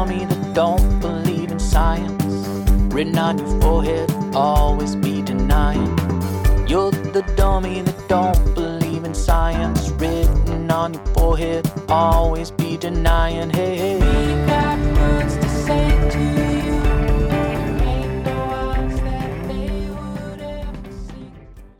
dummy that don't believe in science. Written on your forehead, always be denying. You're the dummy that don't believe in science. Written on your forehead, always be denying. Hey, hey. We got words to say to you. There ain't no odds that they would ever see.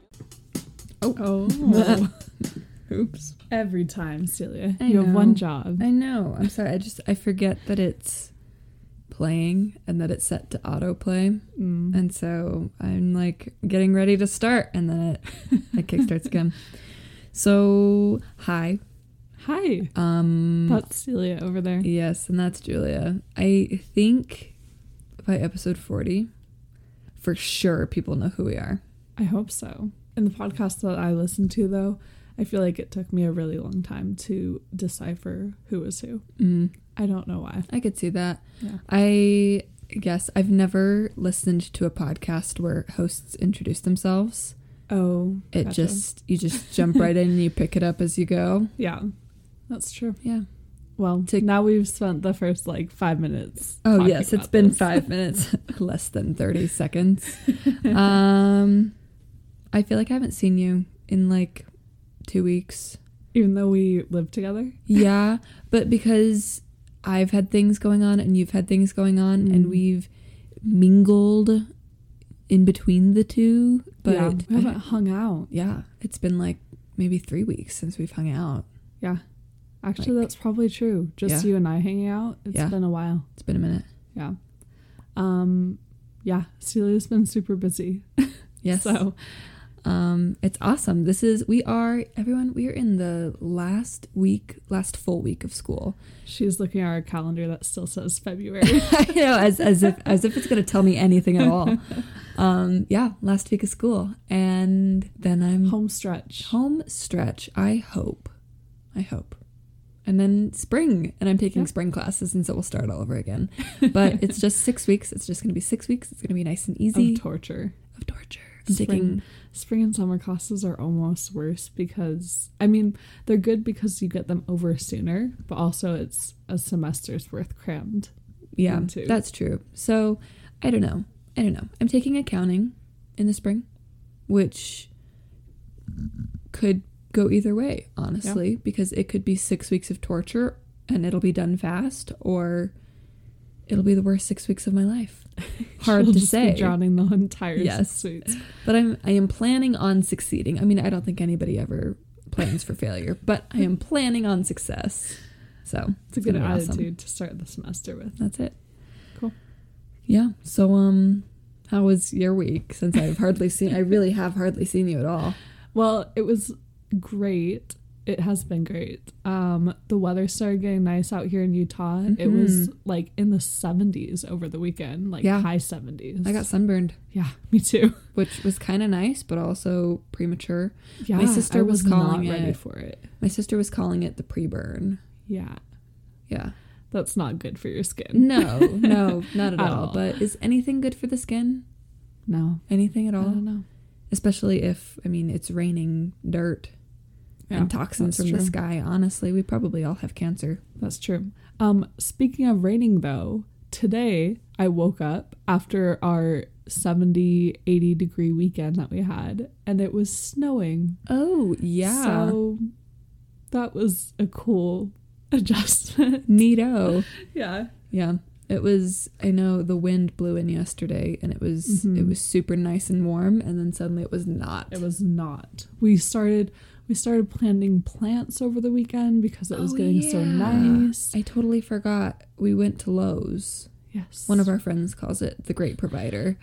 Oh. Oops. Every time, Celia. I You have know. one job. I know. I'm sorry. I forget that it's playing and that it's set to autoplay. And so I'm like getting ready to start and then it kickstarts again. So, hi. Hi. That's Celia over there. Yes, and that's Julia. I think by episode 40, for sure people know who we are. I hope so. In the podcast that I listened to, though, I feel like it took me a really long time to decipher who was who. I don't know why. I could see that. Yeah. I guess I've never listened to a podcast where hosts introduce themselves. Oh, You just jump right in and you pick it up as you go. Yeah, that's true. Yeah. Well, now we've spent the first 5 minutes. Oh, talking yes, it's about been this. 5 minutes, less than 30 seconds. I feel like I haven't seen you in 2 weeks. Even though we live together? Yeah, but because I've had things going on and you've had things going on and we've mingled in between the two. But yeah, we haven't hung out. Yeah, it's been maybe 3 weeks since we've hung out. Yeah. Actually, that's probably true. Just you and I hanging out. It's been a while. It's been a minute. Yeah. Yeah, Celia's been super busy. Yes. So it's awesome. We are in the last full week of school. she's looking at our calendar that still says February. I know, as if it's going to tell me anything at all. Yeah, last week of school. And then I'm Home stretch. I hope. And then spring, and I'm taking spring classes, and so we'll start all over again. But it's just 6 weeks. It's just going to be 6 weeks. It's going to be nice and easy. Of torture. Spring and summer classes are almost worse because, they're good because you get them over sooner, but also it's a semester's worth crammed. Yeah, into. that's true. So, I don't know. I'm taking accounting in the spring, which could go either way, honestly, because it could be 6 weeks of torture and it'll be done fast, or it'll be the worst 6 weeks of my life. Hard She'll to just say. be drowning the entire 6 weeks. But I am planning on succeeding. I don't think anybody ever plans for failure, but I am planning on success. So It's a good gonna be attitude awesome. to start the semester with. That's it. Cool. Yeah. So how was your week? Since I really have hardly seen you at all. Well, it was great. It has been great. The weather started getting nice out here in Utah. Mm-hmm. It was in the 70s over the weekend, high 70s. I got sunburned. Yeah, me too. Which was kind of nice, but also premature. Yeah, My sister I was not calling ready it for it. My sister was calling it the pre-burn. Yeah, Yeah. that's not good for your skin. No, not at all. But is anything good for the skin? No, Anything at all? I don't know. Especially if, it's raining dirt and toxins from the sky. Honestly, we probably all have cancer. That's true. Speaking of raining, though, today I woke up after our 70, 80 degree weekend that we had, and it was snowing. Oh, yeah. So that was a cool adjustment. Neato. Yeah. Yeah. It was, I know the wind blew in yesterday and it was super nice and warm, and then suddenly it was not. It was not. We started planting plants over the weekend because it was getting so nice. I totally forgot. We went to Lowe's. Yes. One of our friends calls it the Great Provider.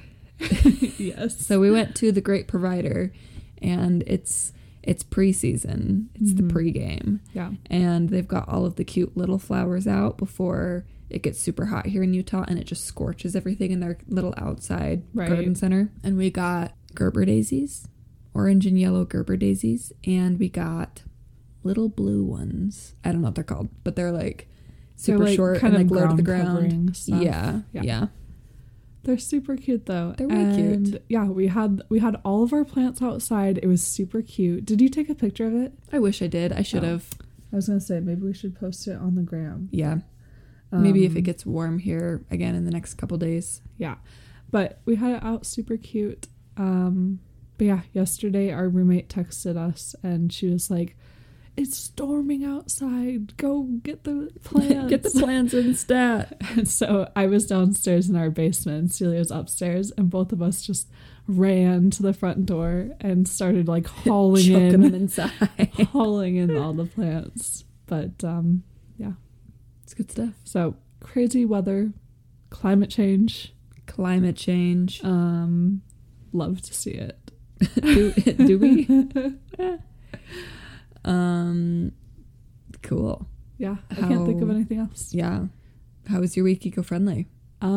Yes. So we went to the Great Provider, and it's pre-season. It's the pregame. Yeah. And they've got all of the cute little flowers out before it gets super hot here in Utah, and it just scorches everything in their little outside garden center. And we got Gerber daisies, orange and yellow Gerber daisies, and we got little blue ones. I don't know what they're called, but they're super short and low to the ground. Yeah. They're super cute though. They're really cute. Yeah, we had all of our plants outside. It was super cute. Did you take a picture of it? I wish I did. I should have. I was gonna say maybe we should post it on the gram. Yeah. Maybe if it gets warm here again in the next couple days. Yeah. But we had it out super cute. But yeah, yesterday our roommate texted us and she was like, "It's storming outside. Go get the plants." Get the plants in stat. And so I was downstairs in our basement and Celia was upstairs, and both of us just ran to the front door and started like hauling them inside. hauling in all the plants. But yeah, it's good stuff. So crazy weather, climate change. Love to see it. do we? Cool. Yeah, I can't think of anything else. Yeah. How was your week eco-friendly?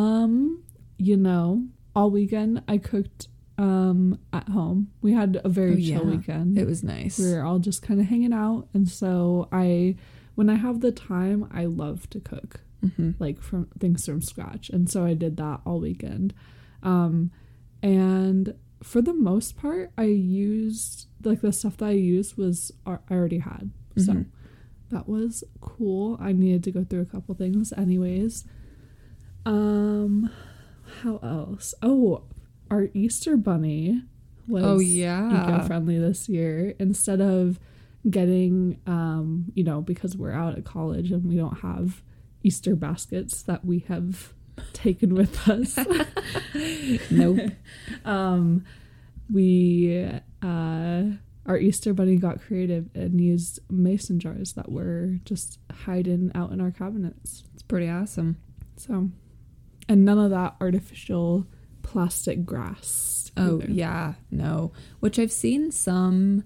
All weekend I cooked at home. We had a very chill weekend. It was nice. We were all just kind of hanging out, and so when I have the time, I love to cook. Like from things from scratch, and so I did that all weekend. And for the most part, I used like the stuff that I used was I already had, so that was cool. I needed to go through a couple things anyways. How else? Oh, our Easter bunny was eco-friendly this year. Instead of getting because we're out at college and we don't have Easter baskets that we have taken with us. Nope. Our Easter bunny got creative and used mason jars that were just hiding out in our cabinets. It's pretty awesome. So, and none of that artificial plastic grass. Oh either. Yeah, no. Which I've seen some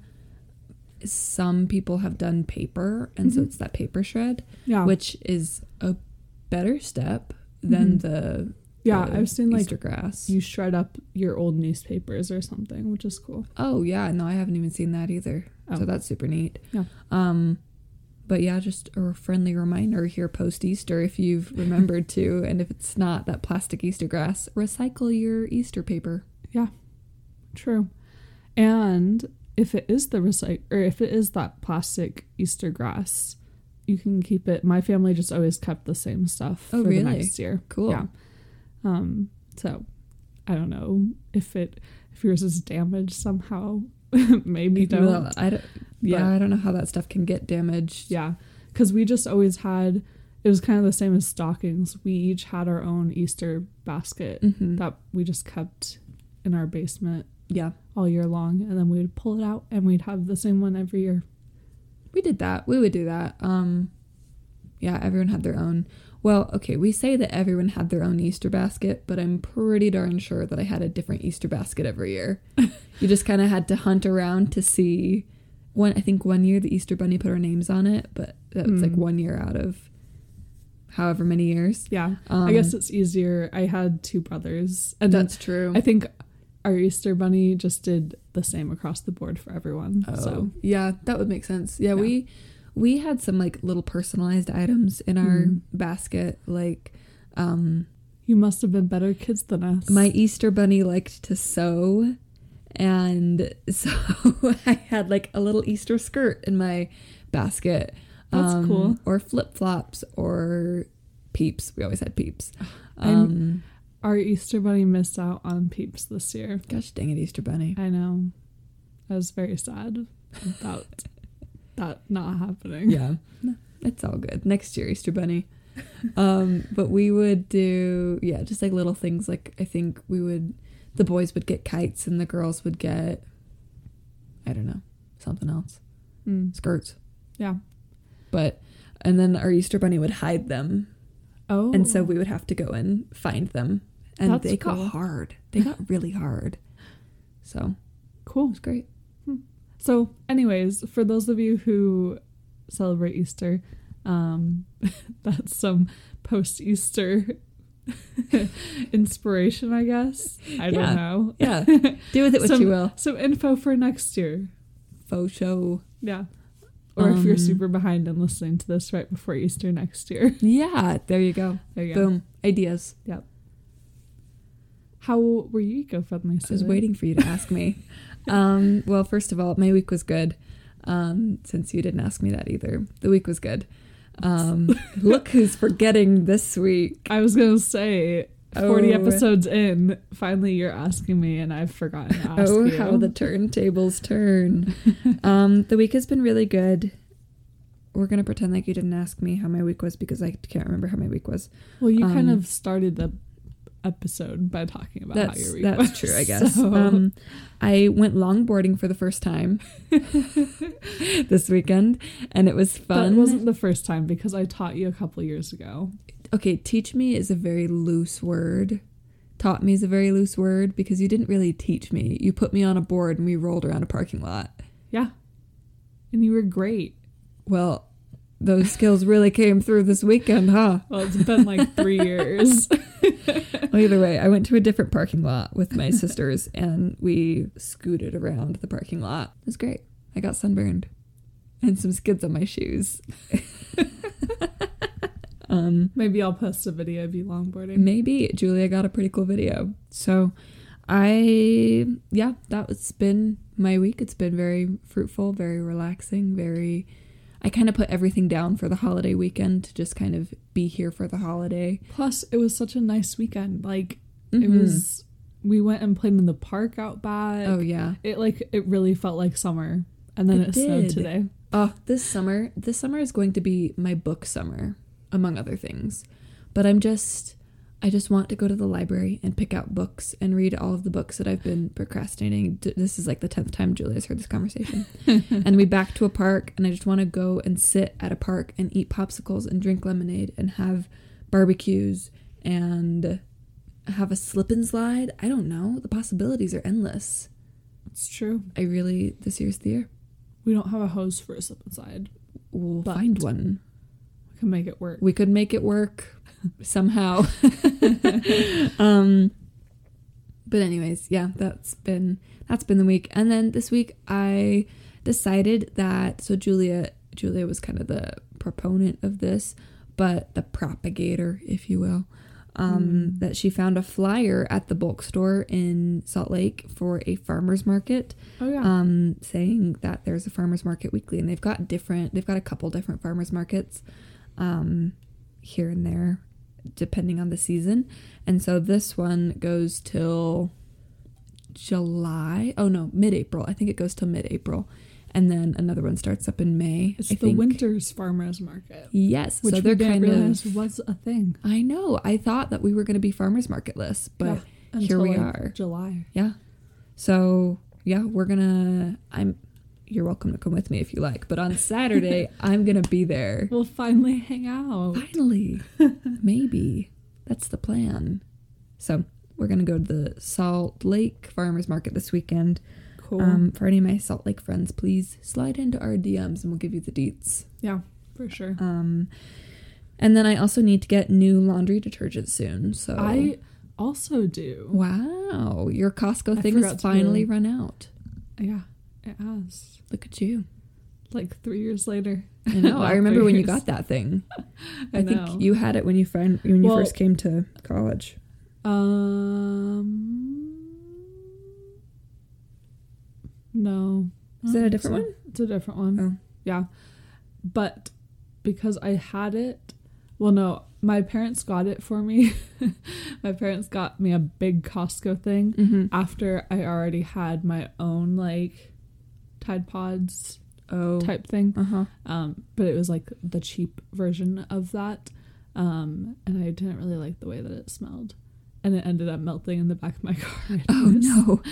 people have done paper, and so it's that paper shred, which is a better step than the I've seen Easter like grass. You shred up your old newspapers or something, which is cool. Oh yeah, no, I haven't even seen that either. So that's super neat. Yeah. But yeah, just a friendly reminder here post Easter, if you've remembered to, and if it's not that plastic Easter grass, recycle your Easter paper. Yeah, true. And if it is if it is that plastic Easter grass, you can keep it. My family just always kept the same stuff for the next year. Cool. Yeah. So I don't know if yours is damaged somehow. Maybe don't. Well, I don't know how that stuff can get damaged. Yeah, because we just always had. It was kind of the same as stockings. We each had our own Easter basket that we just kept in our basement. Yeah, all year long, and then we would pull it out and we'd have the same one every year. We did that. We would do that. Yeah, everyone had their own. Well, okay, we say that everyone had their own Easter basket, but I'm pretty darn sure that I had a different Easter basket every year. You just kind of had to hunt around to see. I think one year the Easter bunny put our names on it, but that was like 1 year out of however many years. Yeah, I guess it's easier. I had two brothers, and that's true. I think our Easter bunny just did the same across the board for everyone. Oh, so yeah, that would make sense. Yeah. We had some like little personalized items in our basket. Like, you must have been better kids than us. My Easter bunny liked to sew, and so I had like a little Easter skirt in my basket. That's cool. Or flip-flops or Peeps. We always had Peeps. Our Easter bunny missed out on Peeps this year. Gosh dang it, Easter bunny. I know. I was very sad about that not happening. Yeah. It's all good. Next year, Easter bunny. But we would do, just like little things. Like, I think the boys would get kites and the girls would get, I don't know, something else. Skirts. Yeah. And then our Easter bunny would hide them. Oh. And so we would have to go and find them. And That's they cool. got hard. They got really hard. So. Cool. It was great. So anyways, for those of you who celebrate Easter, that's some post-Easter inspiration, I guess. I don't know. Yeah. Do with it what you will. Some info for next year. Faux show. Yeah. Or if you're super behind and listening to this right before Easter next year. Yeah. There you go. There you go. Boom. Ideas. Yep. How were you eco-friendly? I was waiting for you to ask me. Well, first of all, my week was good. Since you didn't ask me that either. The week was good. Look who's forgetting this week. I was going to say, 40 episodes in, finally you're asking me and I've forgotten to ask you. How the turntables turn. The week has been really good. We're going to pretend like you didn't ask me how my week was because I can't remember how my week was. Well, you kind of started the episode by talking about how your week was. That's true, I guess. So. I went longboarding for the first time this weekend, and it was fun. That wasn't the first time because I taught you a couple years ago. Okay, teach me is a very loose word. Taught me is a very loose word because you didn't really teach me. You put me on a board and we rolled around a parking lot. Yeah. And you were great. Well, those skills really came through this weekend, huh? Well, it's been like 3 years. Well, either way, I went to a different parking lot with my sisters and we scooted around the parking lot. It was great. I got sunburned and some skids on my shoes. Maybe I'll post a video of you longboarding. Maybe. Julia got a pretty cool video. So that's been my week. It's been very fruitful, very relaxing, I kind of put everything down for the holiday weekend to just kind of be here for the holiday. Plus, it was such a nice weekend. Like, we went and played in the park out back. Oh, yeah. It really felt like summer. And then it snowed today. Oh, this summer is going to be my book summer, among other things. But I just want to go to the library and pick out books and read all of the books that I've been procrastinating. This is like the 10th time Julia's heard this conversation. And we back to a park, and I just want to go and sit at a park and eat popsicles and drink lemonade and have barbecues and have a slip and slide. I don't know. The possibilities are endless. It's true. This year's the year. We don't have a hose for a slip and slide. We'll find one. We can make it work. We could make it work. Somehow. But anyways, yeah, that's been the week. And then this week I decided that, so Julia was kind of the proponent of this, but the propagator, if you will, that she found a flyer at the bulk store in Salt Lake for a farmer's market. Oh yeah. Saying that there's a farmer's market weekly, and they've got a couple different farmer's markets here and there, depending on the season. And so this one goes till mid-April. I think it goes till mid-April. And then another one starts up in May. It's the winter's farmers market. Yes. Which so they're kind of was a thing. I know. I thought that we were going to be farmers marketless, but here we are. July. Yeah. So yeah, you're welcome to come with me if you like. But on Saturday, I'm going to be there. We'll finally hang out. Finally. Maybe. That's the plan. So we're going to go to the Salt Lake Farmers Market this weekend. Cool. For any of my Salt Lake friends, please slide into our DMs and we'll give you the deets. Yeah, for sure. And then I also need to get new laundry detergent soon. So I also do. Wow. Your Costco thing has finally run out. Yeah, it has. Look at you. Like 3 years later. I know. I remember when you got that thing. I think you had it when you first came to college. No. Is that a different one? It's a different one. Oh. Yeah. But because I had it, well, no, my parents got it for me. My parents got me a big Costco thing after I already had my own, like, Tide Pods type thing. But it was, like, the cheap version of that. And I didn't really like the way that it smelled. And it ended up melting in the back of my car. Oh,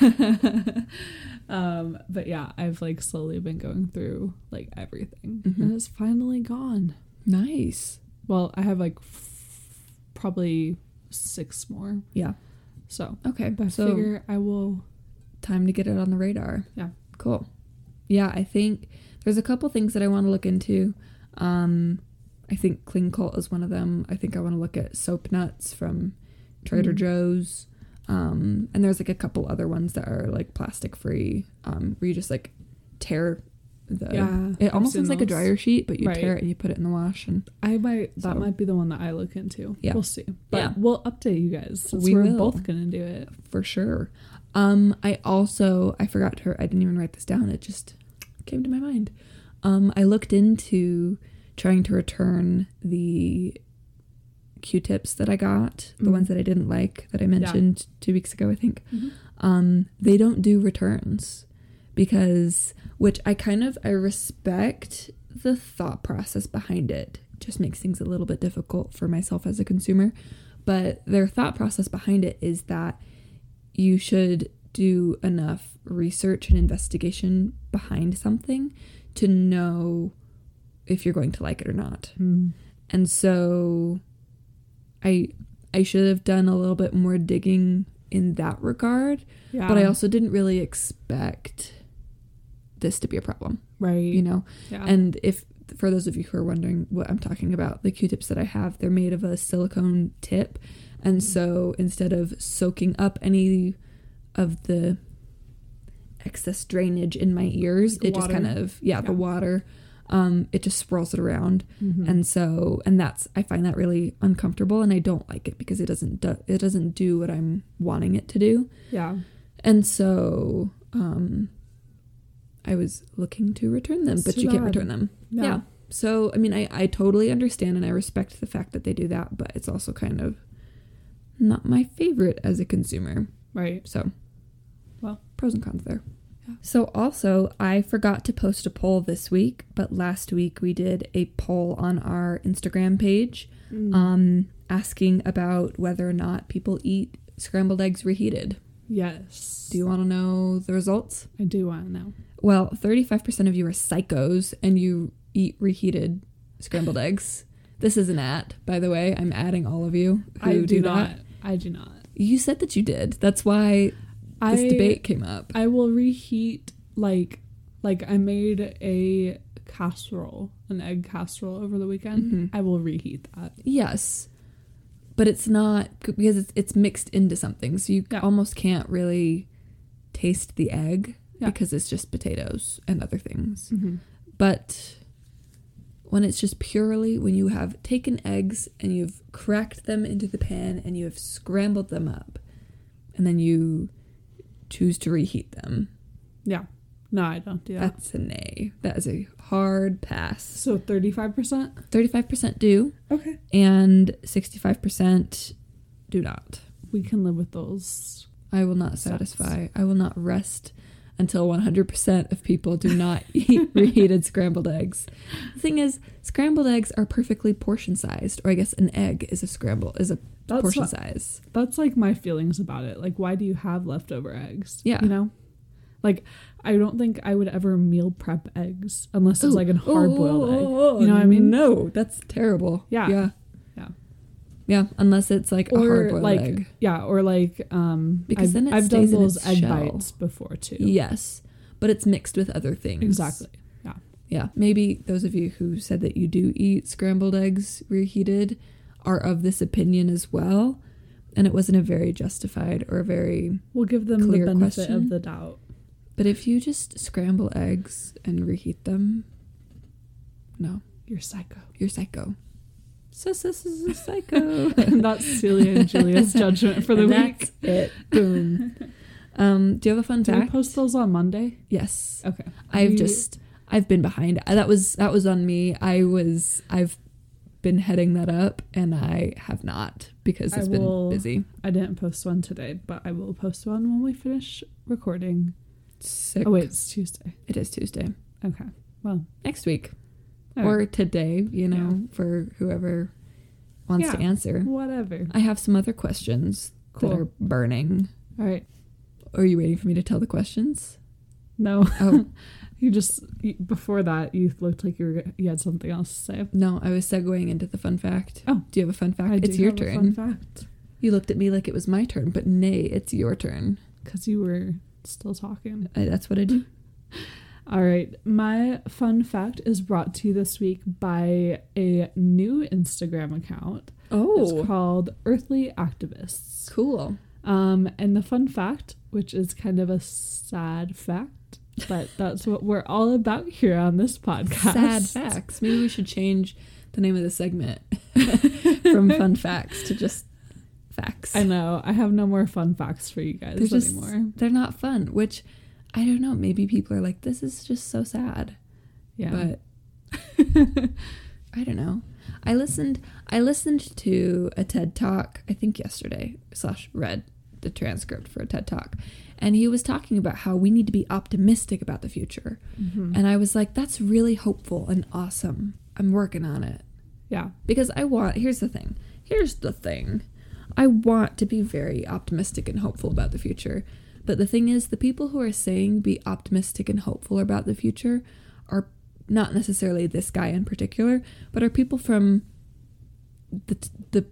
no. But yeah, I've like slowly been going through like everything. And it's finally gone. Nice. Well, I have like probably 6 more. Yeah. So. Okay. But I figure I will. Time to get it on the radar. Yeah. Cool. Yeah, I think there's a couple things that I want to look into. I think Clean Cult is one of them. I think I want to look at soap nuts from Trader Joe's. And there's like a couple other ones that are like plastic free, where you just like tear it almost looks like a dryer sheet, but you tear it and you put it in the wash. And that might be the one that I look into. Yeah, we'll see. But we'll update you guys since we're both gonna do it for sure. I forgot I didn't even write this down. It just came to my mind. I looked into trying to return the Q-tips that I got, the ones that I didn't like, that I mentioned 2 weeks ago, I think. They don't do returns because, which I respect the thought process behind it. Just makes things a little bit difficult for myself as a consumer. But their thought process behind it is that you should do enough research and investigation behind something to know if you're going to like it or not. And so I should have done a little bit more digging in that regard. Yeah. But I also didn't really expect this to be a problem. Right. You know? Yeah. And if, for those of you who are wondering what I'm talking about, the Q-tips that I have, they're made of a silicone tip. And so instead of soaking up any of the excess drainage in my ears, like it water. Just kind of, the water, it just swirls it around. And so, I find that really uncomfortable, and I don't like it because it doesn't do what I'm wanting it to do. Yeah. And so, I was looking to return them, but you can't return them. Yeah. So, I mean, I totally understand and I respect the fact that they do that, but it's also kind of not my favorite as a consumer. Right. So, well, pros and cons there. Yeah. So also, I forgot to post a poll this week, but last week we did a poll on our Instagram page asking about whether or not people eat scrambled eggs reheated. Yes. Do you want to know the results? I do want to know. Well, 35% of you are psychos and you eat reheated scrambled eggs. This is an at, by the way. I'm adding all of you who do not. I do not. You said that you did. That's why this debate came up. I will reheat, like I made a casserole, an egg casserole over the weekend. I will reheat that. Yes. But it's not, because it's mixed into something. So you almost can't really taste the egg because it's just potatoes and other things. But when it's just purely, when you have taken eggs and you've cracked them into the pan and you have scrambled them up and then you choose to reheat them. Yeah. No, I don't do that. That's a nay. That is a hard pass. So 35%? 35% do. Okay. And 65% do not. We can live with those. I will not satisfy. I will not rest until 100% of people do not eat reheated scrambled eggs. The thing is, scrambled eggs are perfectly portion sized, or I guess an egg is a portion size. That's like my feelings about it. Like, why do you have leftover eggs? Yeah. You know? Like, I don't think I would ever meal prep eggs unless it's like a hard-boiled egg. You know what I mean? No, that's terrible. Yeah. Yeah. Yeah, unless it's like a hard-boiled egg. Yeah, or like because then I've done those egg bites before too. Yes, but it's mixed with other things. Exactly. Yeah. Yeah. Maybe those of you who said that you do eat scrambled eggs reheated are of this opinion as well, and it wasn't a very justified or a very we'll give them clear the benefit question. Of the doubt. But if you just scramble eggs and reheat them, no, you're psycho. You're psycho. Sis is a psycho. That's Celia and Julia's judgment for the week. That's it. Boom. Do you have a fun fact? Did we post those on Monday? Yes. Okay. I've been behind. That was on me. I've been heading that up, and I have not because it's been busy. I didn't post one today, but I will post one when we finish recording. Sick. Oh wait, it's Tuesday. It is Tuesday. Okay. Well, next week. Or today, for whoever wants to answer. Whatever. I have some other questions that are burning. All right. Are you waiting for me to tell the questions? No. Oh. Before that, you looked like you had something else to say. No, I was segueing into the fun fact. Oh. Do you have a fun fact? It's your turn. A fun fact. You looked at me like it was my turn, but nay, it's your turn. Because you were still talking. That's what I do. All right. My fun fact is brought to you this week by a new Instagram account. Oh. It's called Earthly Activists. Cool. And the fun fact, which is kind of a sad fact, but that's what we're all about here on this podcast. Sad facts. Maybe we should change the name of the segment from fun facts to just facts. I know. I have no more fun facts for you guys anymore. They're not fun, which I don't know. Maybe people are like, this is just so sad. Yeah. But I don't know. I listened to a TED Talk, I think yesterday, / read the transcript for a TED Talk. And he was talking about how we need to be optimistic about the future. Mm-hmm. And I was like, that's really hopeful and awesome. I'm working on it. Yeah. Because here's the thing. I want to be very optimistic and hopeful about the future. But the thing is, the people who are saying be optimistic and hopeful about the future are not necessarily this guy in particular, but are people from the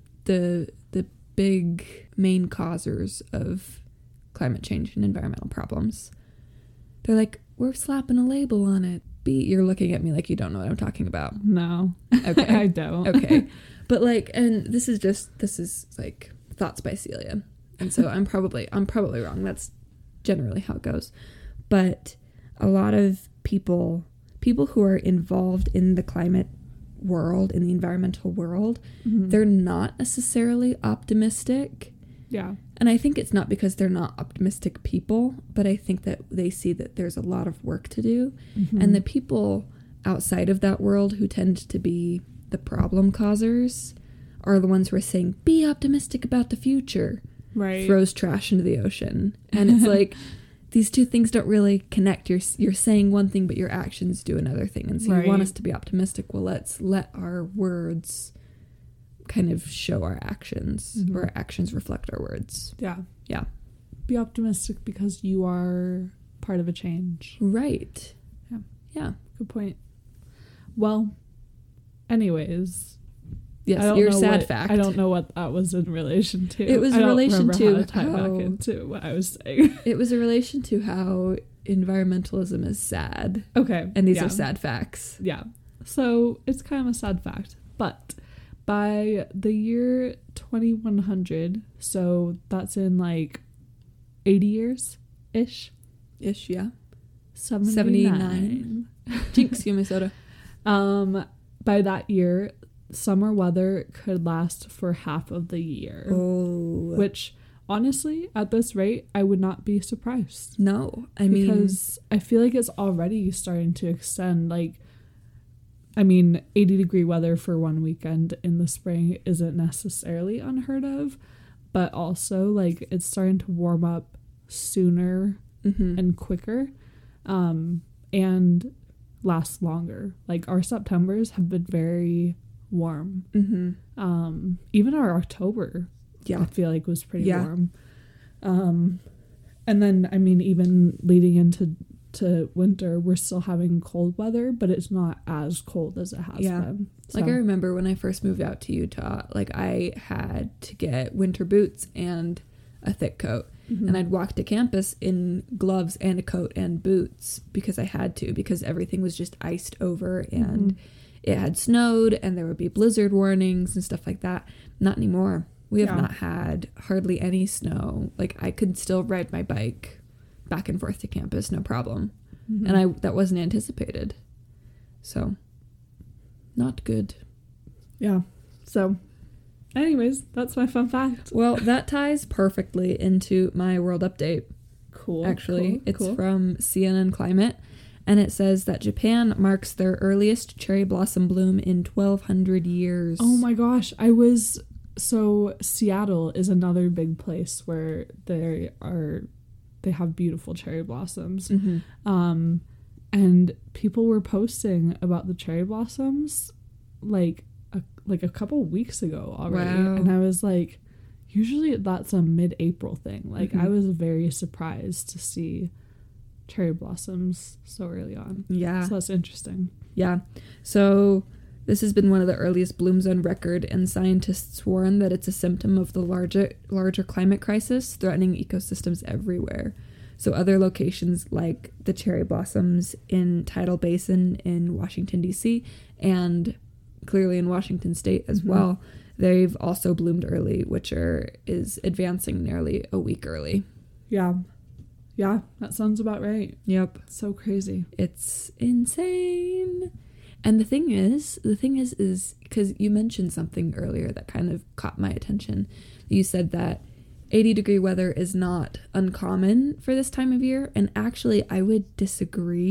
big main causers of climate change and environmental problems. They're like, we're slapping a label on it. You're looking at me like you don't know what I'm talking about. No. Okay. I don't. Okay. But like, and this is like thoughts by Celia. And so I'm probably wrong. That's generally how it goes. But a lot of people who are involved in the climate world, in the environmental world, mm-hmm. they're not necessarily optimistic. Yeah. And I think it's not because they're not optimistic people, but I think that they see that there's a lot of work to do. Mm-hmm. And the people outside of that world who tend to be the problem causers are the ones who are saying, be optimistic about the future. Right. Throws trash into the ocean. And it's like, these two things don't really connect. You're saying one thing, but your actions do another thing. And so right. You want us to be optimistic. Well, let's let our words kind of show our actions, mm-hmm. or our actions reflect our words. Yeah. Yeah. Be optimistic because you are part of a change. Right. Yeah. Yeah. Good point. Well, anyways. Yes, your sad fact. I don't know what that was in relation to. It was in relation to how to tie back into what I was saying. It was in relation to how environmentalism is sad. Okay. And these are sad facts. Yeah. So it's kind of a sad fact. But by the year 2100, so that's in like 80 years-ish. Ish, yeah. 79. Jinx, give me soda. By that year, summer weather could last for half of the year. Oh. Which, honestly, at this rate, I would not be surprised. No. Because I feel like it's already starting to extend. Like, 80-degree weather for one weekend in the spring isn't necessarily unheard of. But also, like, it's starting to warm up sooner mm-hmm. and quicker. And last longer. Like, our Septembers have been very warm. Mm-hmm. Even our October, I feel like, was pretty warm. And then, even leading into winter, we're still having cold weather, but it's not as cold as it has been. So. Like, I remember when I first moved out to Utah, like, I had to get winter boots and a thick coat. Mm-hmm. And I'd walk to campus in gloves and a coat and boots because I had to, because everything was just iced over and mm-hmm. it had snowed and there would be blizzard warnings and stuff like that. Not anymore. We have not had hardly any snow. Like, I could still ride my bike back and forth to campus, no problem. Mm-hmm. And that wasn't anticipated. So, not good. Yeah. So, anyways, that's my fun fact. Well, that ties perfectly into my world update. Cool. Actually, it's from CNN Climate. And it says that Japan marks their earliest cherry blossom bloom in 1,200 years. Oh my gosh. So Seattle is another big place where they have beautiful cherry blossoms. Mm-hmm. And people were posting about the cherry blossoms like a couple weeks ago already. Wow. And I was like, usually that's a mid-April thing. Like, mm-hmm. I was very surprised to see cherry blossoms so early on. Yeah. So that's interesting. Yeah. So this has been one of the earliest blooms on record, and scientists warn that it's a symptom of the larger climate crisis threatening ecosystems everywhere. So other locations like the cherry blossoms in Tidal Basin in Washington, D.C., and clearly in Washington State as mm-hmm. well, they've also bloomed early, which is advancing nearly a week early. Yeah. Yeah, that sounds about right. Yep. So crazy. It's insane. And the thing is because you mentioned something earlier that kind of caught my attention. You said that 80-degree weather is not uncommon for this time of year. And actually, I would disagree,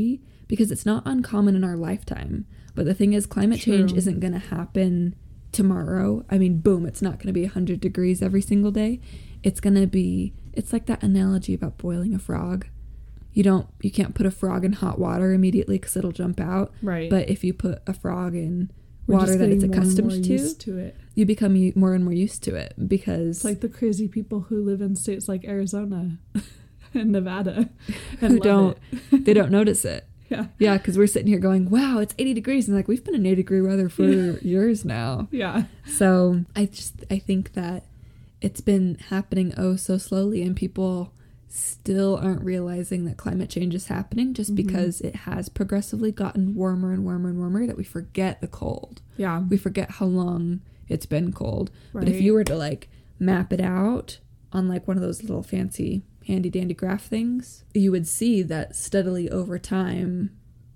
because it's not uncommon in our lifetime. But the thing is, climate change isn't going to happen tomorrow. I mean, boom, it's not going to be 100 degrees every single day. It's going to be, it's like that analogy about boiling a frog. You can't put a frog in hot water immediately because it'll jump out. Right. But if you put a frog in water that it's accustomed to it, you become more and more used to it, because it's like the crazy people who live in states like Arizona and Nevada and they don't notice it. Yeah, because we're sitting here going, wow, it's 80 degrees, and like, we've been in 80-degree weather for years now. Yeah. So I think that it's been happening so slowly, and people still aren't realizing that climate change is happening, just because it has progressively gotten warmer and warmer and warmer, that we forget the cold. Yeah. We forget how long it's been cold. Right. But if you were to like map it out on like one of those little fancy handy dandy graph things, you would see that steadily over time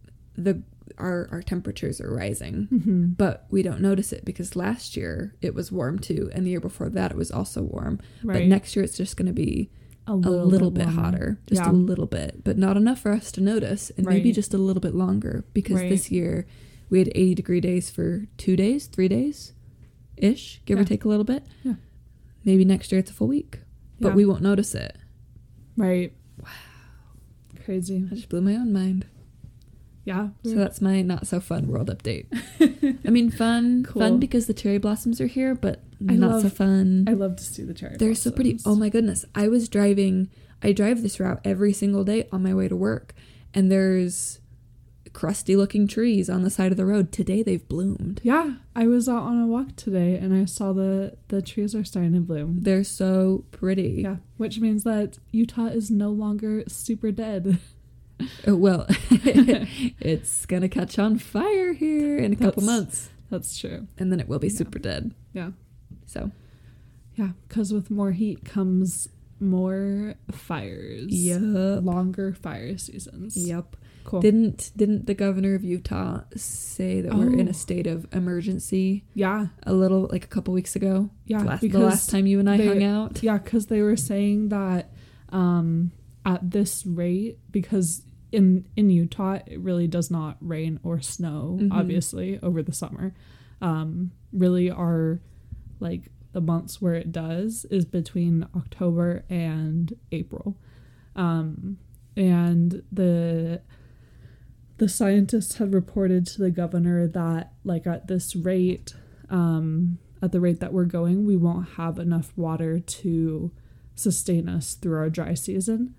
our temperatures are rising. But we don't notice it because last year it was warm too, and the year before that it was also warm. Right. But next year it's just going to be a little bit hotter, just a little bit, but not enough for us to notice, and maybe just a little bit longer, because this year we had 80-degree days for 2 days, 3 days ish, give or take a little bit. Yeah. Maybe next year it's a full week, but we won't notice it. Right. Wow. Crazy. I just blew my own mind. Yeah. So that's my not so fun world update. I mean, fun because the cherry blossoms are here, but so fun. I love to see the cherry blossoms. They're so pretty. Oh my goodness. I drive this route every single day on my way to work, and there's crusty looking trees on the side of the road. Today they've bloomed. Yeah. I was out on a walk today and I saw the trees are starting to bloom. They're so pretty. Yeah. Which means that Utah is no longer super dead. Well, it's gonna catch on fire here in a couple months. That's true. And then it will be super dead. Yeah. So. Yeah, because with more heat comes more fires. Yep. Longer fire seasons. Yep. Cool. Didn't the governor of Utah say that we're in a state of emergency? Yeah. A couple weeks ago? Yeah. The last time you and I hung out? Yeah, because they were saying that at this rate, because in Utah it really does not rain or snow, obviously, over the summer. Really our, like, the months where it does is between October and April. And the scientists had reported to the governor that, like, at this rate, at the rate that we're going, we won't have enough water to sustain us through our dry season.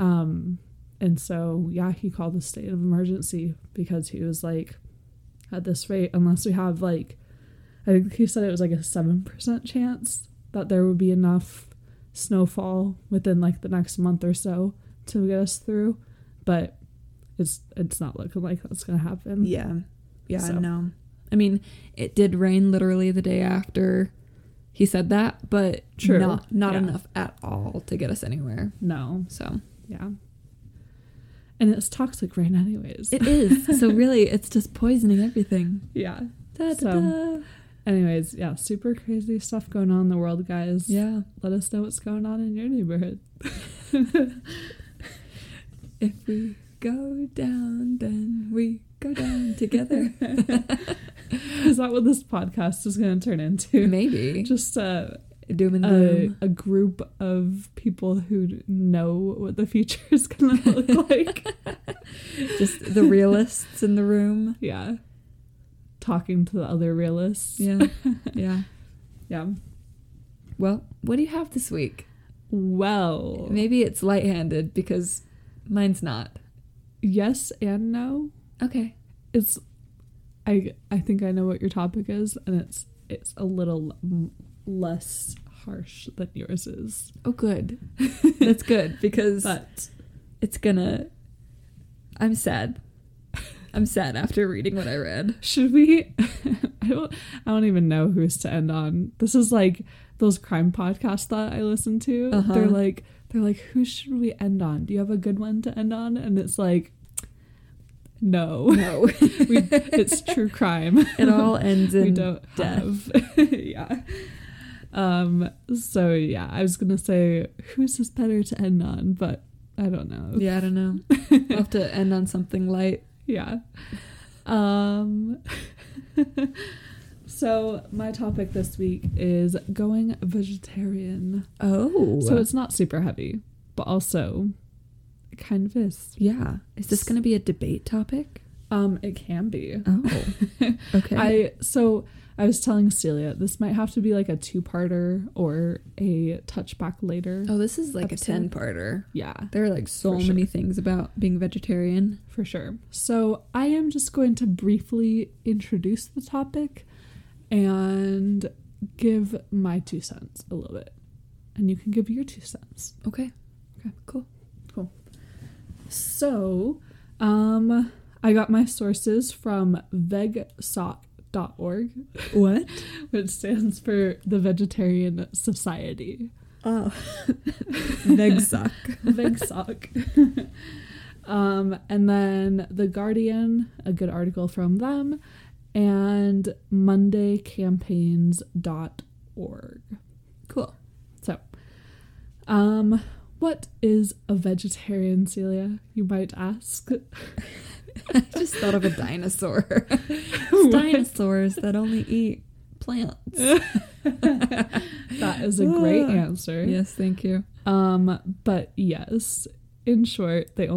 And so, yeah, he called a state of emergency because he was like, at this rate, unless we have, like, I think he said it was like a 7% chance that there would be enough snowfall within, like, the next month or so to get us through. But it's not looking like that's going to happen. Yeah. Yeah, so. No. I mean, it did rain literally the day after he said that, but not enough at all to get us anywhere. No. So, yeah. And it's toxic rain anyways. It is. So really, it's just poisoning everything. Yeah. So, anyways, yeah, super crazy stuff going on in the world, guys. Yeah. Let us know what's going on in your neighborhood. If we go down, then we go down together. Is that what this podcast is going to turn into? Maybe. Just doom and gloom. A group of people who know what the future is going to look like. Just the realists in the room. Yeah. Talking to the other realists. Yeah. Yeah. Yeah. Well, what do you have this week? Well, maybe it's lightheaded because mine's not. Yes and no. Okay. It's I think I know what your topic is, and it's a little less harsh than yours is. Oh, good. That's good, because it's gonna... I'm sad. I'm sad after reading what I read. Should we... I don't even know who's to end on. This is like those crime podcasts that I listen to. Uh-huh. They're like, who should we end on? Do you have a good one to end on? And it's like, no. It's true crime. It all ends in we don't death. Yeah. So yeah, I was gonna say who's this better to end on, but I don't know. Yeah, I don't know. We'll have to end on something light. Yeah. So my topic this week is going vegetarian. Oh. So it's not super heavy, but also it kind of is. Yeah. Is this going to be a debate topic? It can be. Oh. Okay. I was telling Celia, this might have to be like a 2-parter or a touch back later. Oh, this is like episode. A 10-parter. Yeah. There are like so many things about being vegetarian. For sure. So I am just going to briefly introduce the topic and give my 2 cents a little bit. And you can give your 2 cents. Okay. Cool. So, I got my sources from vegsoc.org. What? Which stands for the Vegetarian Society. Oh. Vegsoc. Vegsoc. And then The Guardian, a good article from them, and mondaycampaigns.org. Cool. So, what is a vegetarian, Celia? You might ask. I just thought of a dinosaur. It's dinosaurs that only eat plants. That is a great answer. Yes, thank you. But yes, in short, they do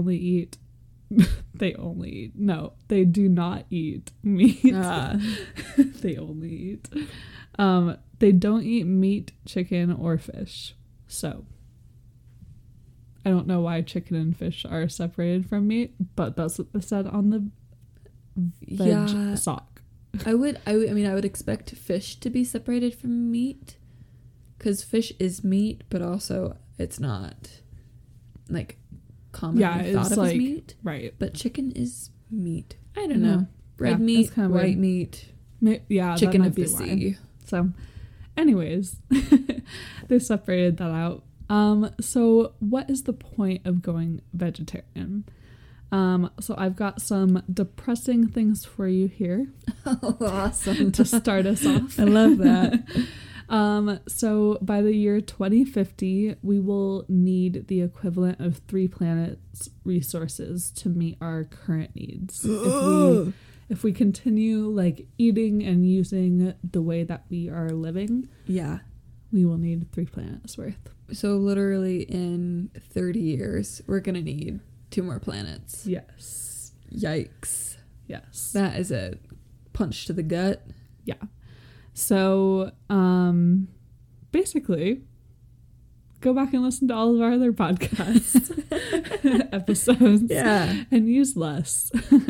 not eat meat. They only eat. They don't eat meat, chicken, or fish. So I don't know why chicken and fish are separated from meat, but that's what they said on the veg sock. I would expect fish to be separated from meat, because fish is meat, but also it's not like commonly thought of as meat. Right. But chicken is meat. I don't know. Red meat, kind of white meat. Yeah, chicken that of the sea. So, anyways, they separated that out. So what is the point of going vegetarian? So I've got some depressing things for you here. Oh, awesome. To start us off. I love that. So by the year 2050, we will need the equivalent of 3 planets' resources to meet our current needs. If we continue like eating and using the way that we are living, we will need 3 planets worth. So literally in 30 years, we're going to need 2 more planets. Yes. Yikes. Yes. That is a punch to the gut. Yeah. So, basically, go back and listen to all of our other podcasts episodes. Yeah. And use less.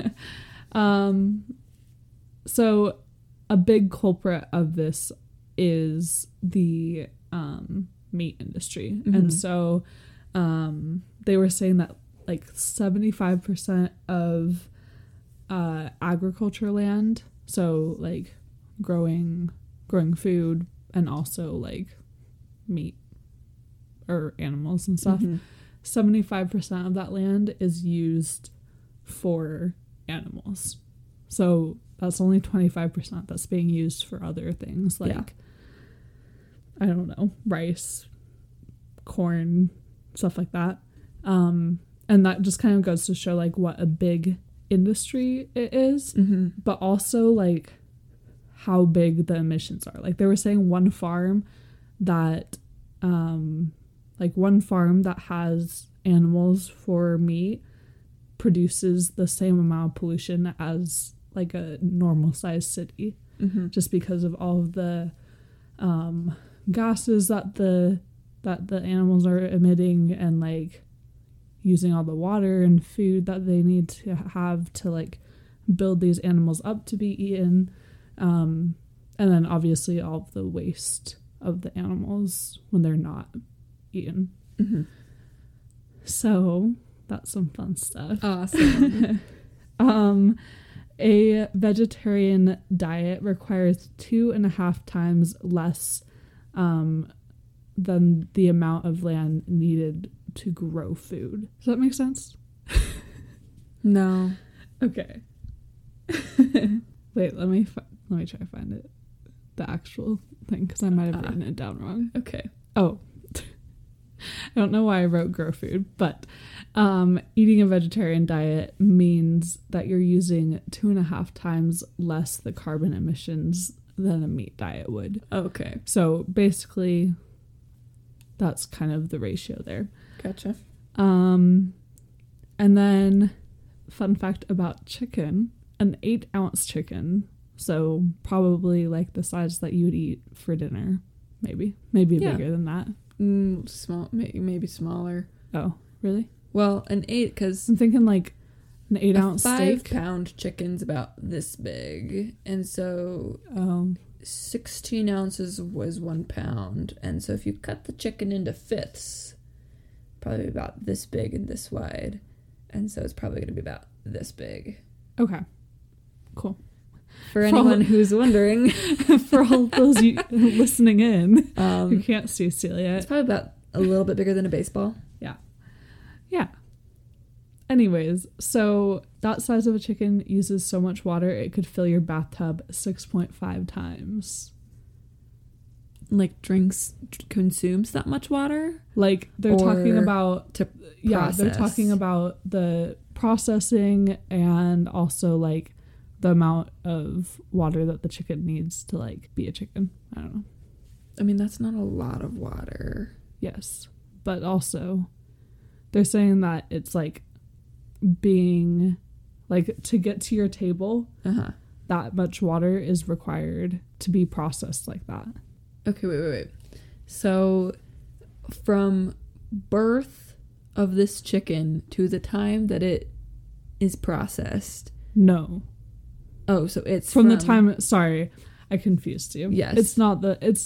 So a big culprit of this is the meat industry. Mm-hmm. And so they were saying that like 75% of agriculture land, so like growing food and also like meat or animals and stuff, 75% of that land is used for animals. So that's only 25% that's being used for other things like I don't know, rice, corn, stuff like that. And that just kind of goes to show like what a big industry it is, but also like how big the emissions are. Like they were saying one farm that has animals for meat produces the same amount of pollution as like a normal sized city, just because of all of the gases that the animals are emitting, and like using all the water and food that they need to have to like build these animals up to be eaten, and then obviously all of the waste of the animals when they're not eaten. So that's some fun stuff. Awesome. A vegetarian diet requires 2.5 times less than the amount of land needed to grow food. Does that make sense? No. Okay. Wait, let me try to find it. The actual thing, because I might have written it down wrong. Okay. Oh. I don't know why I wrote grow food, but eating a vegetarian diet means that you're using 2.5 times less the carbon emissions than a meat diet would. Okay. So basically, that's kind of the ratio there. Gotcha. And then, fun fact about chicken, an 8-ounce chicken, so probably like the size that you would eat for dinner, maybe bigger than that. Small, maybe smaller. Oh, really? Well, an 8, because I'm thinking like an 8-ounce steak. 5-pound chicken's about this big, and so 16 ounces was 1 pound, and so if you cut the chicken into fifths, probably about this big and this wide, and so it's probably going to be about this big. Okay, cool. For anyone who's wondering, for all those listening in who can't see Celia, it's probably about a little bit bigger than a baseball. Yeah. Anyways, so that size of a chicken uses so much water it could fill your bathtub 6.5 times. Like consumes that much water? Like they're talking about process. They're talking about the processing and also like the amount of water that the chicken needs to like be a chicken. I don't know. I mean, that's not a lot of water. Yes, but also they're saying that it's like being like to get to your table, that much water is required to be processed like that. Okay, wait. So from birth of this chicken to the time that it is processed. No. Oh, so it's from the time. Sorry, I confused you. Yes, it's not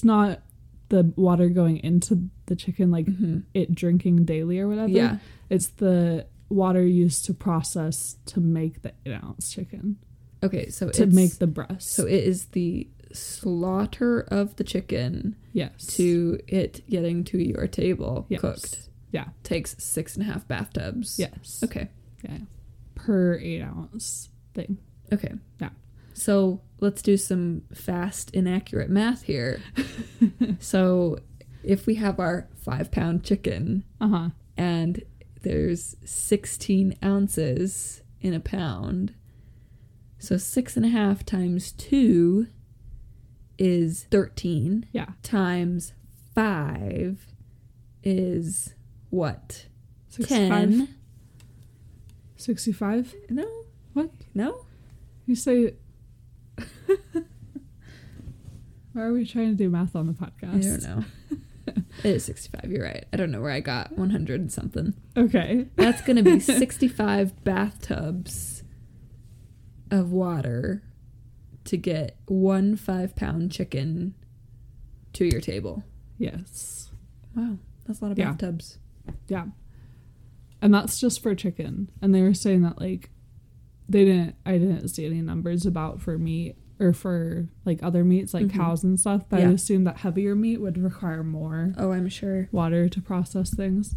the water going into the chicken, like it drinking daily or whatever. Yeah, it's the water used to process to make the 8-ounce chicken. Okay, so to make the breast. So it is the slaughter of the chicken. Yes. To it getting to your table cooked. Yeah. Takes 6.5 bathtubs. Yes. Okay. Yeah. Per 8-ounce thing. Okay. Yeah. So let's do some fast, inaccurate math here. So if we have our 5-pound chicken and there's 16 ounces in a pound, so 6.5 times 2 is 13. Yeah. Times 5 is what? 65? 10. 65? No. What? No? You say... Why are we trying to do math on the podcast? I don't know. It is 65, you're right. I don't know where I got 100 and something. Okay. That's going to be 65 bathtubs of water to get 1 5-pound chicken to your table. Yes. Wow. That's a lot of bathtubs. Yeah. And that's just for chicken. And they were saying that, like, I didn't see any numbers about for meat or for, like, other meats, like cows and stuff. But I assumed that heavier meat would require more. Oh, I'm sure. Water to process things.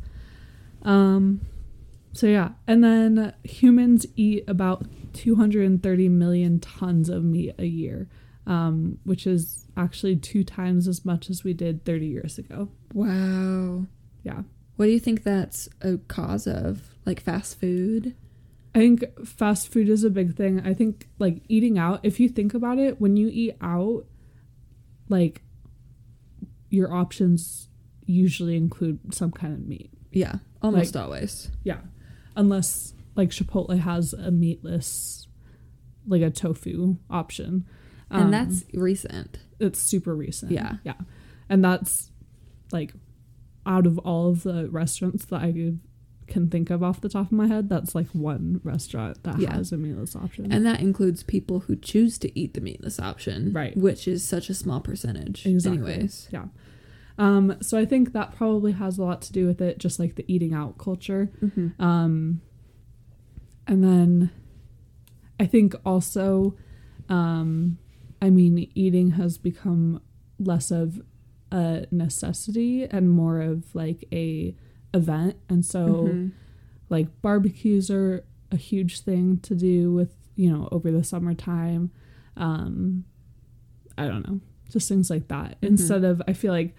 So, yeah. And then humans eat about 230 million tons of meat a year, which is actually 2 times as much as we did 30 years ago. Wow. Yeah. What do you think that's a cause of? Like fast food? I think fast food is a big thing. I think, like, eating out, if you think about it, when you eat out, like, your options usually include some kind of meat. Yeah, almost always. Yeah. Unless, like, Chipotle has a meatless, like, a tofu option. And that's recent. It's super recent. Yeah. Yeah. And that's, like, out of all of the restaurants that I can think of off the top of my head, that's like one restaurant that has a meatless option. And that includes people who choose to eat the meatless option. Right. Which is such a small percentage. Exactly. Anyways. Yeah. So I think that probably has a lot to do with it, just like the eating out culture. And then I think also, I mean, eating has become less of a necessity and more of like a event, and so like barbecues are a huge thing to do with, you know, over the summertime. I don't know, just things like that. Instead of, I feel like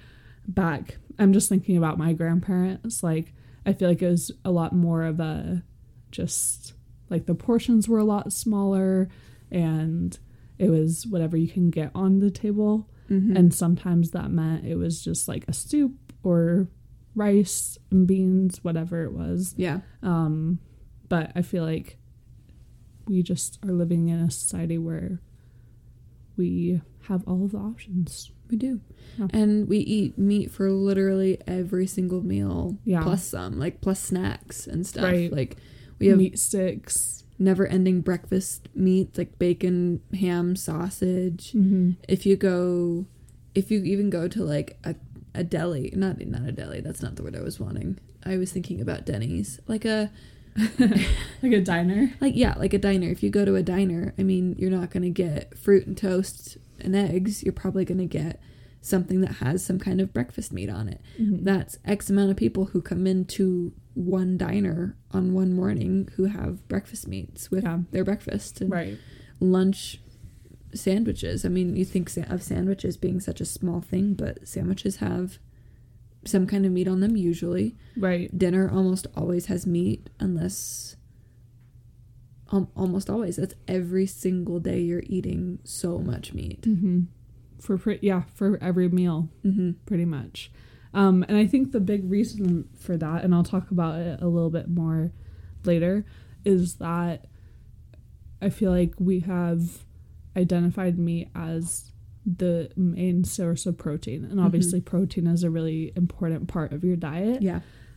back, I'm just thinking about my grandparents. Like, I feel like it was a lot more of a just like the portions were a lot smaller and it was whatever you can get on the table. Mm-hmm. And sometimes that meant it was just like a soup or rice and beans, whatever it was. Yeah. But I feel like we just are living in a society where we have all of the options. We do. Yeah. And we eat meat for literally every single meal. Yeah. Plus some, like plus snacks and stuff. Right. Like we have meat sticks. Never ending breakfast meats like bacon, ham, sausage. Mm-hmm. If you even go to like a deli, not a deli, that's not the word I was wanting. I was thinking about Denny's. Like a like a diner? Like a diner. If you go to a diner, I mean, you're not going to get fruit and toast and eggs. You're probably going to get something that has some kind of breakfast meat on it. Mm-hmm. That's X amount of people who come into one diner on one morning who have breakfast meats with their breakfast. And right. Lunch sandwiches. I mean, you think of sandwiches being such a small thing, but sandwiches have some kind of meat on them usually. Right. Dinner almost always has meat, unless almost always. That's every single day you're eating so much meat. Mm-hmm. For every meal, mm-hmm. pretty much. And I think the big reason for that, and I'll talk about it a little bit more later, is that I feel like we have identified meat as the main source of protein, and obviously mm-hmm. protein is a really important part of your diet. Yeah.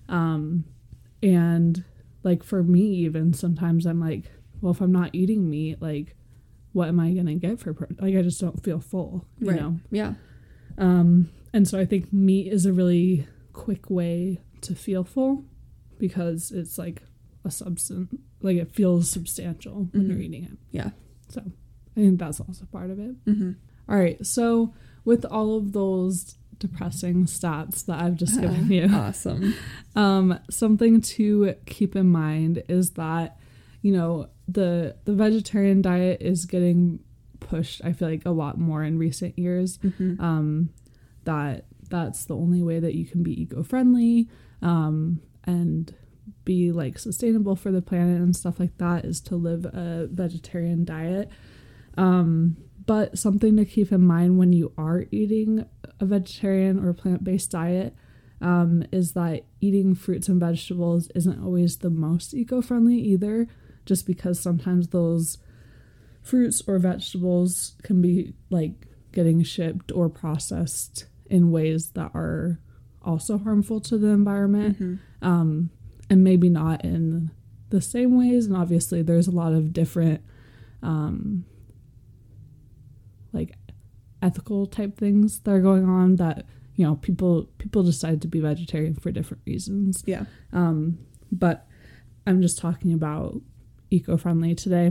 And like for me, even sometimes I'm like, well, if I'm not eating meat, like, what am I gonna get for protein? Like, I just don't feel full, you know? Yeah. And so I think meat is a really quick way to feel full because it's like a substance, like it feels substantial when mm-hmm. you're eating it. Yeah. So I think that's also part of it. Mm-hmm. All right. So with all of those depressing stats that I've just given you. Awesome. Something to keep in mind is that, you know, the vegetarian diet is getting pushed, I feel like, a lot more in recent years. Mm-hmm. That's the only way that you can be eco-friendly and be like sustainable for the planet and stuff like that, is to live a vegetarian diet. But something to keep in mind when you are eating a vegetarian or plant-based diet is that eating fruits and vegetables isn't always the most eco-friendly either, just because sometimes those fruits or vegetables can be like getting shipped or processed in ways that are also harmful to the environment. Mm-hmm. And maybe not in the same ways. And obviously there's a lot of different like ethical type things that are going on that, you know, people decide to be vegetarian for different reasons. Yeah. But I'm just talking about eco-friendly today.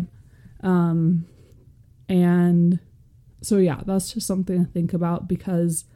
And so yeah, that's just something to think about, because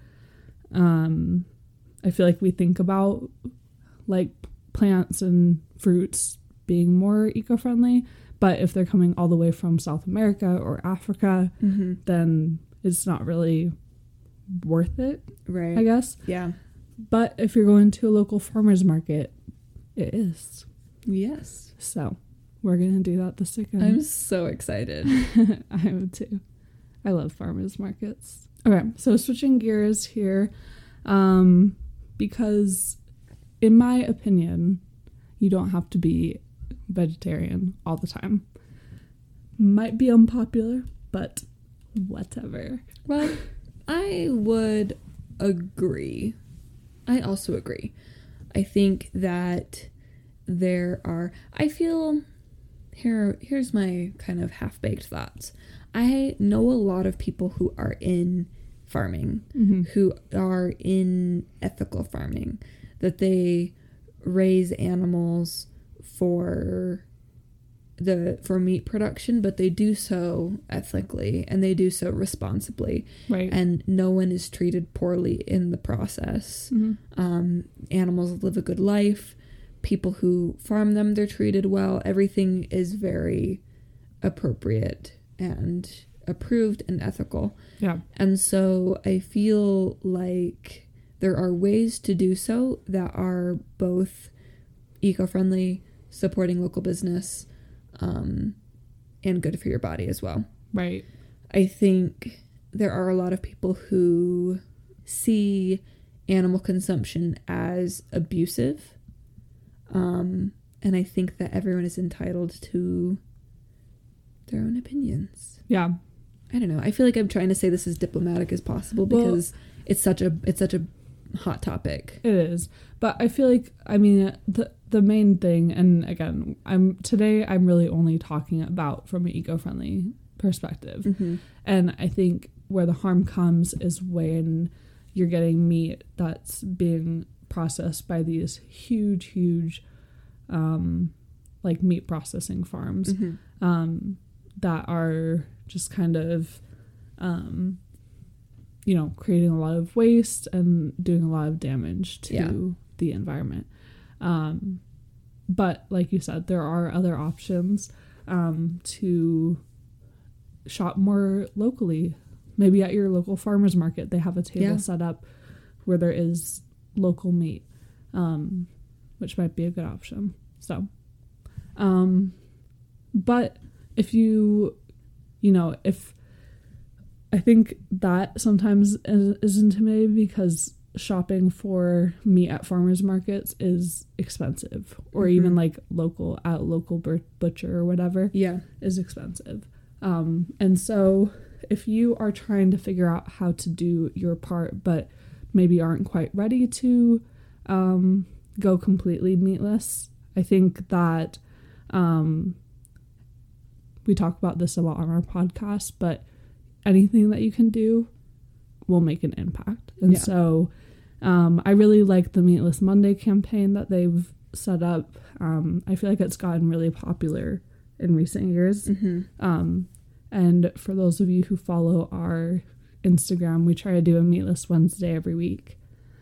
I feel like we think about like plants and fruits being more eco-friendly, but if they're coming all the way from South America or Africa, mm-hmm. then it's not really worth it, right? I guess. Yeah. But if you're going to a local farmer's market, it is. Yes. So we're gonna do that this weekend. I'm so excited. I am too. I love farmers markets. Okay, so switching gears here, because in my opinion, you don't have to be vegetarian all the time. Might be unpopular, but whatever. Well, I would agree. I also agree. I think that here's my kind of half-baked thoughts. I know a lot of people who are in farming, mm-hmm. who are in ethical farming, that they raise animals for meat production, but they do so ethically and they do so responsibly, right? And no one is treated poorly in the process. Mm-hmm. Animals live a good life. People who farm them, they're treated well. Everything is very appropriate and approved and ethical. Yeah. And so I feel like there are ways to do so that are both eco-friendly, supporting local business, and good for your body as well. Right. I think there are a lot of people who see animal consumption as abusive. And I think that everyone is entitled to their own opinions. Yeah. I don't know. I feel like I'm trying to say this as diplomatic as possible because it's such a hot topic. It is. But I feel like, I mean, the main thing, and again, I'm really only talking about from an eco-friendly perspective. Mm-hmm. And I think where the harm comes is when you're getting meat that's being processed by these huge like meat processing farms, mm-hmm. That are just kind of creating a lot of waste and doing a lot of damage to the environment. But like you said, there are other options to shop more locally. Maybe at your local farmer's market, they have a table set up where there is local meat, which might be a good option. So, but if if I think that sometimes is intimidating because shopping for meat at farmers markets is expensive, or mm-hmm. even like local butcher or whatever is expensive. And so if you are trying to figure out how to do your part, but maybe aren't quite ready to go completely meatless, I think that we talk about this a lot on our podcast, but anything that you can do will make an impact. And so I really like the Meatless Monday campaign that they've set up. I feel like it's gotten really popular in recent years. Mm-hmm. And for those of you who follow our Instagram, we try to do a Meatless Wednesday every week.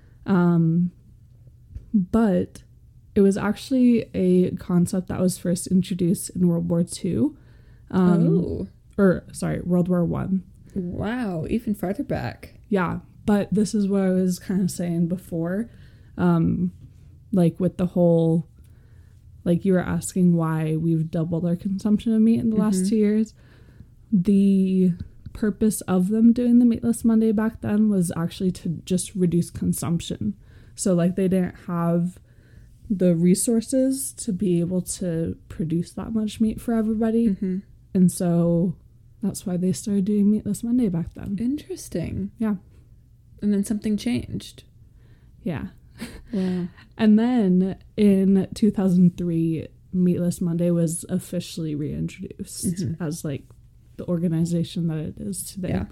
But it was actually a concept that was first introduced in World War II. World War One. Wow, even farther back. Yeah, but this is what I was kind of saying before. Like with the whole, like you were asking why we've doubled our consumption of meat in the mm-hmm. last 2 years. The purpose of them doing the Meatless Monday back then was actually to just reduce consumption. So like they didn't have the resources to be able to produce that much meat for everybody. Mm-hmm. And so that's why they started doing Meatless Monday back then. Interesting. Yeah. And then something changed. Yeah. Yeah. And then in 2003, Meatless Monday was officially reintroduced mm-hmm. as like the organization that it is today. Yeah.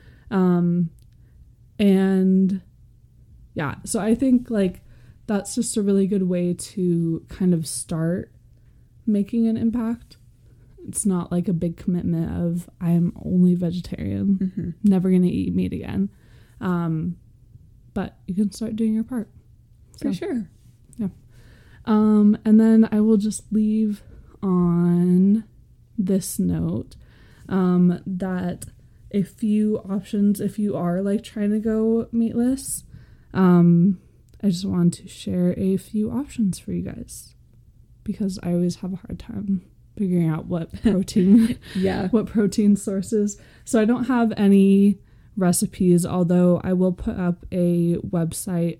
And yeah, so I think like that's just a really good way to kind of start making an impact. It's not like a big commitment of I am only vegetarian, mm-hmm. never going to eat meat again. But you can start doing your part. For sure. Yeah. And then I will just leave on this note that a few options if you are like trying to go meatless. I just wanted to share a few options for you guys because I always have a hard time figuring out what protein what protein sources. So I don't have any recipes, although I will put up a website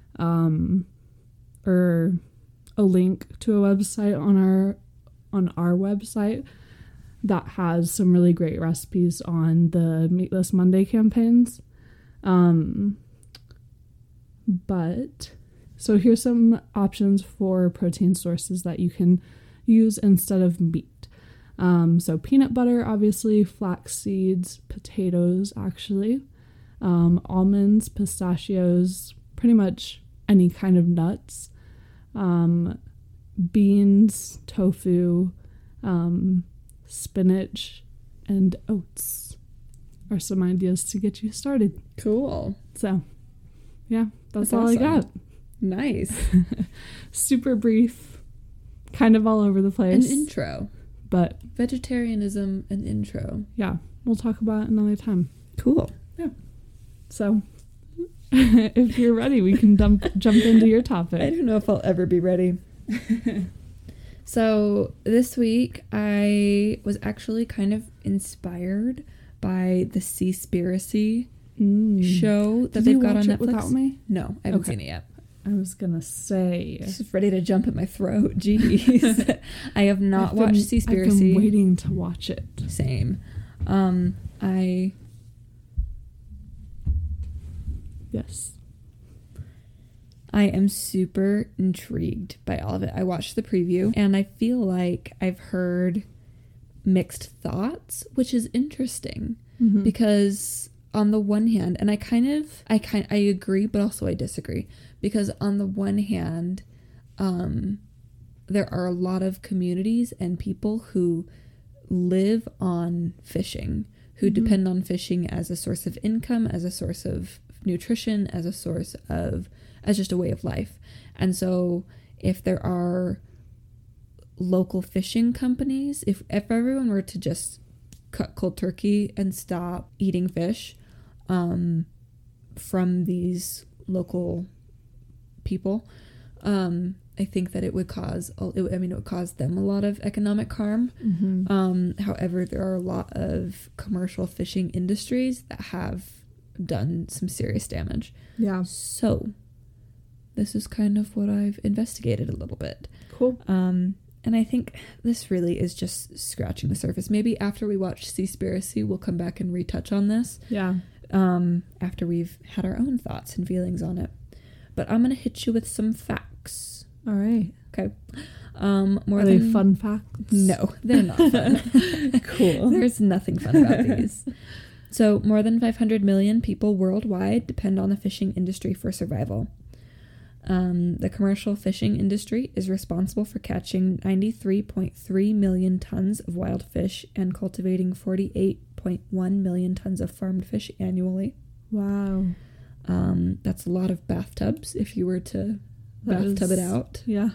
or a link to a website on our website that has some really great recipes on the Meatless Monday campaigns. But so here's some options for protein sources that you can use instead of meat. So peanut butter, obviously, flax seeds, potatoes, actually, almonds, pistachios, pretty much any kind of nuts, beans, tofu, spinach, and oats are some ideas to get you started. Cool. So, yeah, that's all awesome. I got. Nice. Super brief, kind of all over the place. An intro. But vegetarianism, an intro. Yeah, we'll talk about it another time. Cool. Yeah. So, If you're ready, we can jump into your topic. I don't know if I'll ever be ready. So this week I was actually kind of inspired by the Seaspiracy show that they've got on Netflix. Without me? No, I haven't seen it yet. I was gonna say, just ready to jump at my throat. Jeez, I have not watched Seaspiracy. I've been waiting to watch it. Same. Yes. I am super intrigued by all of it. I watched the preview and I feel like I've heard mixed thoughts, which is interesting because on the one hand, and I agree, but also I disagree, because on the one hand, there are a lot of communities and people who live on fishing, who depend on fishing as a source of income, as a source of nutrition, as just a way of life. And so if there are local fishing companies, if everyone were to just cut cold turkey and stop eating fish from these local people, I think that it would cause them a lot of economic harm. However, there are a lot of commercial fishing industries that have done some serious damage. Yeah. So this is kind of what I've investigated a little bit. Cool. And I think this really is just scratching the surface. Maybe after we watch Seaspiracy, we'll come back and retouch on this. Yeah. After we've had our own thoughts and feelings on it. But I'm going to hit you with some facts. All right. Okay. Are they fun facts? No, they're not fun. Cool. There's nothing fun about these. So more than 500 million people worldwide depend on the fishing industry for survival. The commercial fishing industry is responsible for catching 93.3 million tons of wild fish and cultivating 48.1 million tons of farmed fish annually. Wow. That's a lot of bathtubs if you were to bathtub it out. Yeah.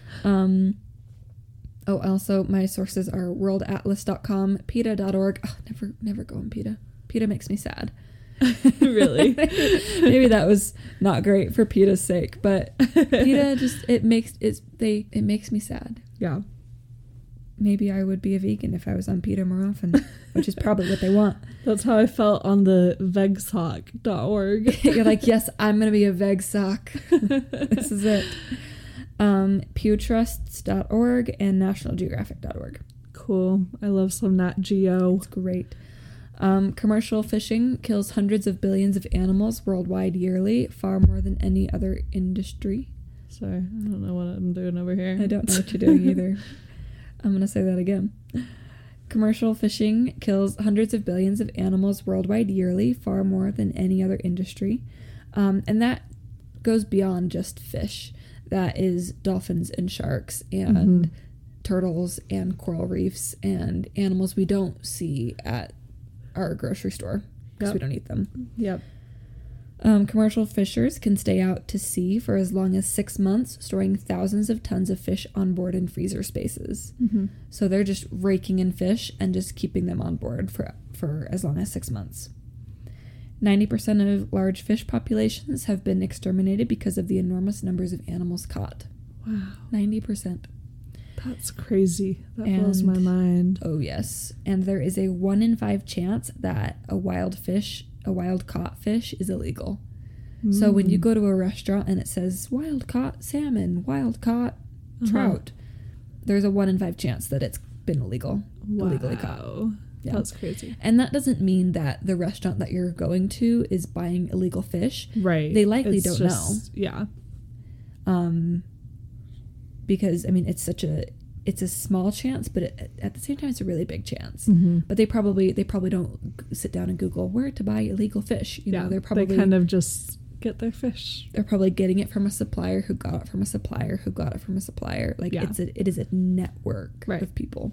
Also, my sources are worldatlas.com, PETA.org. Oh, never go on PETA. PETA makes me sad. Really? Maybe that was not great for PETA's sake, but PETA it makes me sad. Yeah. Maybe I would be a vegan if I was on PETA more often, which is probably what they want. That's how I felt on the vegsock.org. You're like, yes, I'm going to be a vegsock. This is it. pewtrusts.org and nationalgeographic.org. Cool. I love some Nat Geo. It's great. Commercial fishing kills hundreds of billions of animals worldwide yearly, far more than any other industry. Sorry, I don't know what I'm doing over here. I don't know what you're doing either. I'm going to say that again. Commercial fishing kills hundreds of billions of animals worldwide yearly, far more than any other industry. And that goes beyond just fish. That is dolphins and sharks and turtles and coral reefs and animals we don't see at our grocery store because we don't eat them. Yep. Commercial fishers can stay out to sea for as long as 6 months, storing thousands of tons of fish on board in freezer spaces. So they're just raking in fish and just keeping them on board for as long as 6 months. 90% of large fish populations have been exterminated because of the enormous numbers of animals caught. Wow. 90%. That's crazy. That blows my mind. Oh, yes. And there is a 1 in 5 chance that a wild caught fish is illegal. So when you go to a restaurant and it says wild caught salmon, wild caught trout, there's a 1 in 5 chance that it's been illegally caught. Yeah. That's crazy. And that doesn't mean that the restaurant that you're going to is buying illegal fish. Right. They likely don't know. Yeah. Because I mean it's a small chance, but at the same time it's a really big chance. But they probably don't sit down and Google where to buy illegal fish. You know, they kind of just get their fish. They're probably getting it from a supplier who got it from a supplier who got it from a supplier. Like it is a network of people.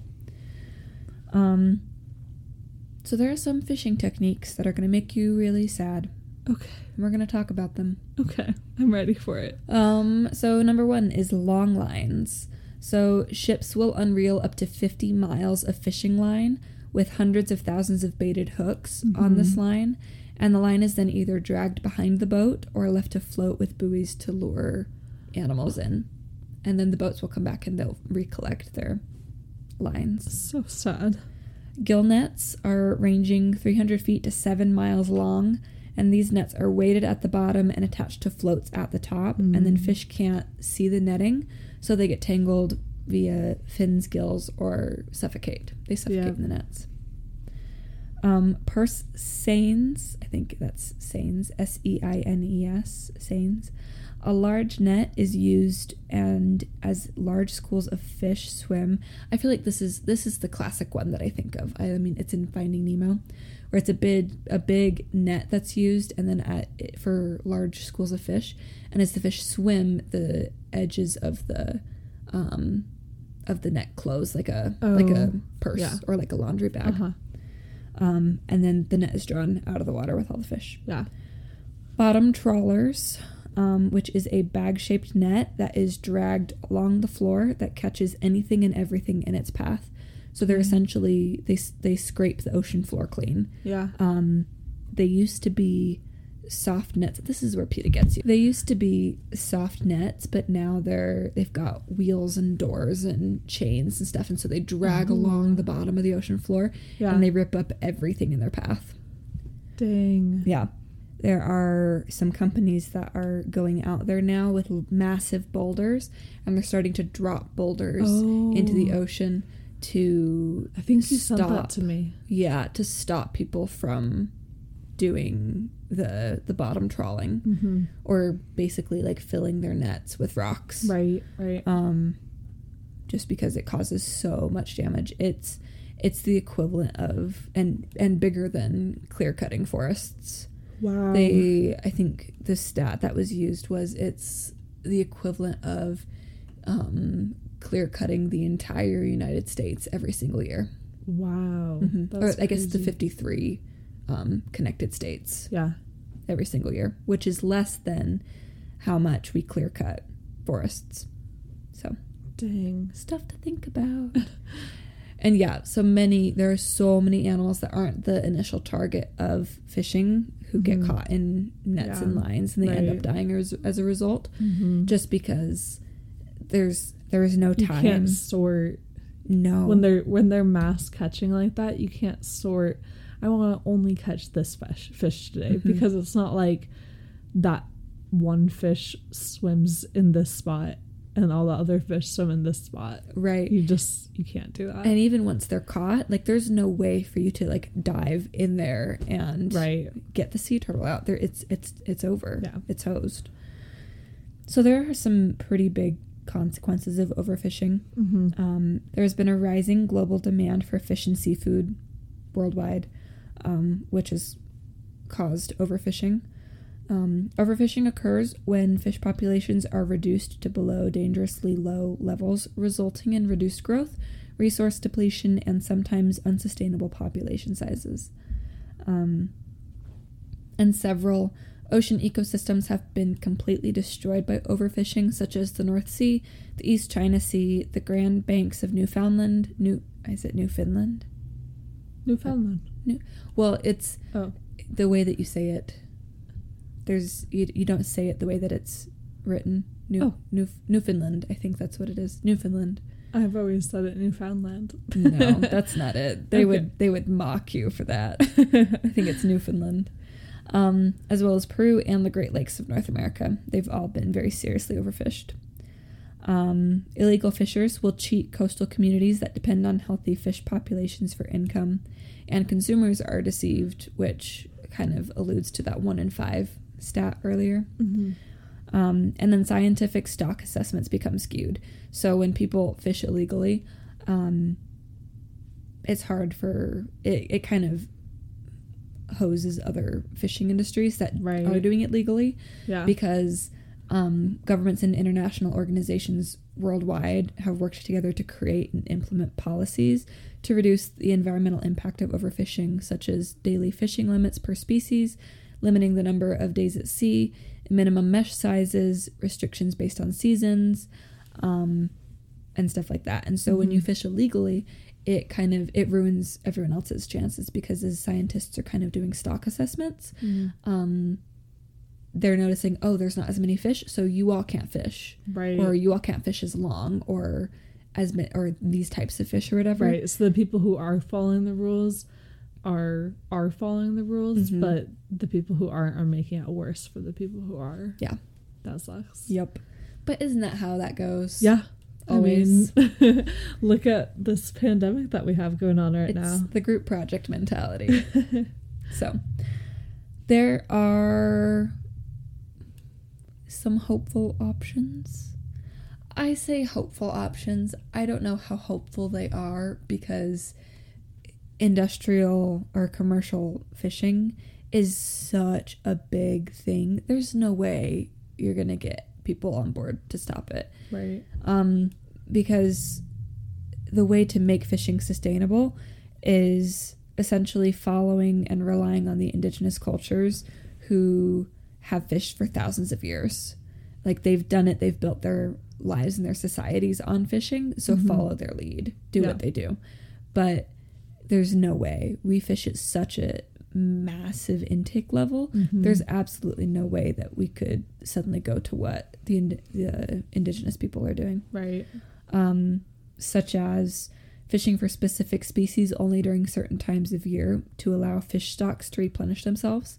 So there are some fishing techniques that are going to make you really sad. Okay. And we're going to talk about them. Okay. I'm ready for it. So number 1 is long lines. So ships will unreel up to 50 miles of fishing line with hundreds of thousands of baited hooks on this line. And the line is then either dragged behind the boat or left to float with buoys to lure animals in. And then the boats will come back and they'll recollect their lines. So sad. Gill nets are ranging 300 feet to 7 miles long, and these nets are weighted at the bottom and attached to floats at the top, and then fish can't see the netting, so they get tangled via fins, gills, or suffocate. They suffocate in the nets. Purse seines, I think that's seines, S-E-I-N-E-S, seines. A large net is used, and as large schools of fish swim, I feel like this is the classic one that I think of. I mean, it's in Finding Nemo, where it's a big net that's used, and then for large schools of fish, and as the fish swim, the edges of the net close like a purse or like a laundry bag. And then the net is drawn out of the water with all the fish. Yeah. Bottom trawlers, which is a bag-shaped net that is dragged along the floor that catches anything and everything in its path. So they're essentially, they scrape the ocean floor clean. Yeah. They used to be soft nets. This is where PETA gets you. They used to be soft nets, but now they've got wheels and doors and chains and stuff, and so they drag along the bottom of the ocean floor, and they rip up everything in their path. Dang. Yeah. There are some companies that are going out there now with massive boulders, and they're starting to drop boulders into the ocean to I think you sent that to me. Yeah, to stop people from doing the bottom trawling, or basically like filling their nets with rocks. Right. Just because it causes so much damage. It's the equivalent of and bigger than clear cutting forests. Wow. I think the stat that was used was it's the equivalent of clear cutting the entire United States every single year. Wow. Or I guess the 53 connected states. Yeah. Every single year, which is less than how much we clear cut forests. So, dang, stuff to think about. And yeah, there are so many animals that aren't the initial target of fishing who get caught in nets and lines, and they end up dying as a result, just because there is no time. You can't sort. No, when they're mass catching like that, you can't sort. I want to only catch this fish today, because it's not like that one fish swims in this spot and all the other fish swim in this spot. Right. You can't do that. And even once they're caught, like there's no way for you to like dive in there and get the sea turtle out there. It's over. Yeah. It's hosed. So there are some pretty big consequences of overfishing. There's been a rising global demand for fish and seafood worldwide, which has caused overfishing. Overfishing occurs when fish populations are reduced to below dangerously low levels, resulting in reduced growth, resource depletion, and sometimes unsustainable population sizes. And several ocean ecosystems have been completely destroyed by overfishing, such as the North Sea, the East China Sea, the Grand Banks of Newfoundland. Newfoundland? Newfoundland. Well, it's the way that you say it. You don't say it the way that it's written. Newfoundland. I think that's what it is. Newfoundland. I've always said it Newfoundland. No, that's not it. They would mock you for that. I think it's Newfoundland. As well as Peru and the Great Lakes of North America. They've all been very seriously overfished. Illegal fishers will cheat coastal communities that depend on healthy fish populations for income, and consumers are deceived, which kind of alludes to that 1 in 5 stat earlier. And then scientific stock assessments become skewed. So when people fish illegally, it's hard for it kind of hoses other fishing industries that are doing it legally, because governments and international organizations worldwide have worked together to create and implement policies to reduce the environmental impact of overfishing, such as daily fishing limits per species, limiting the number of days at sea, minimum mesh sizes, restrictions based on seasons, and stuff like that. And so when you fish illegally, it ruins everyone else's chances, because as scientists are kind of doing stock assessments, they're noticing, oh, there's not as many fish, so you all can't fish, right? Or you all can't fish as long, or these types of fish or whatever, right? So the people who are following the rules are following the rules, but the people who aren't are making it worse for the people who are. Yeah, that sucks. Yep. But isn't that how that goes? Yeah. Always. I mean, look at this pandemic that we have going on right now. It's the group project mentality. So, there are some hopeful options. I say hopeful options. I don't know how hopeful they are, because industrial or commercial fishing is such a big thing. There's no way you're going to get people on board to stop it. Right. Because the way to make fishing sustainable is essentially following and relying on the indigenous cultures who have fished for thousands of years. Like, they've done it, they've built their lives and their societies on fishing, so follow their lead, do what they do. But there's no way. We fish at such a massive intake level. There's absolutely no way that we could suddenly go to what the indigenous people are doing. Right. Such as fishing for specific species only during certain times of year to allow fish stocks to replenish themselves.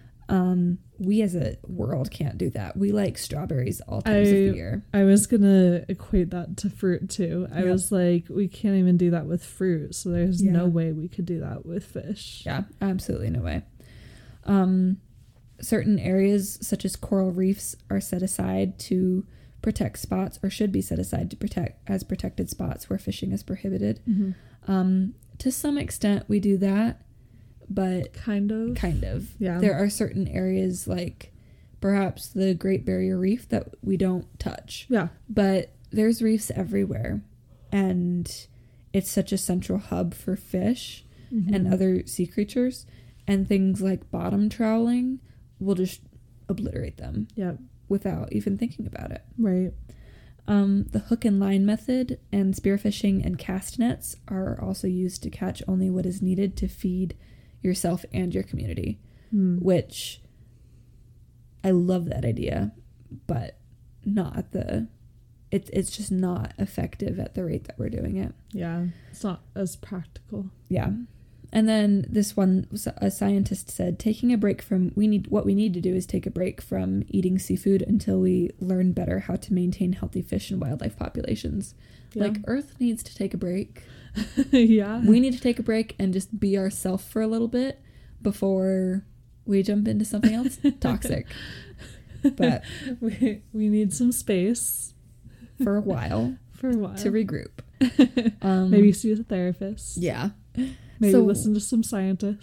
We as a world can't do that. We like strawberries all times of the year. I was gonna equate that to fruit too. I was like, we can't even do that with fruit, so there's no way we could do that with fish. Yeah, absolutely no way. Certain areas such as coral reefs are set aside to protect spots, or should be set aside to protect as protected spots where fishing is prohibited. To some extent we do that, but kind of. Yeah. There are certain areas, like perhaps the Great Barrier Reef, that we don't touch. Yeah. But there's reefs everywhere, and it's such a central hub for fish and other sea creatures, and things like bottom troweling will just obliterate them. Yeah. Without even thinking about it. Right. The hook and line method and spearfishing and cast nets are also used to catch only what is needed to feed yourself and your community, which I love that idea, but not at the it's just not effective at the rate that we're doing it. Yeah, it's not as practical. Yeah. And then this one, a scientist said, taking a break from, what we need to do is take a break from eating seafood until we learn better how to maintain healthy fish and wildlife populations. Yeah. Like, Earth needs to take a break. Yeah. We need to take a break and just be ourselves for a little bit before we jump into something else toxic. But we need some space. For a while. To regroup. Maybe see a therapist. Yeah. Maybe listen to some scientists.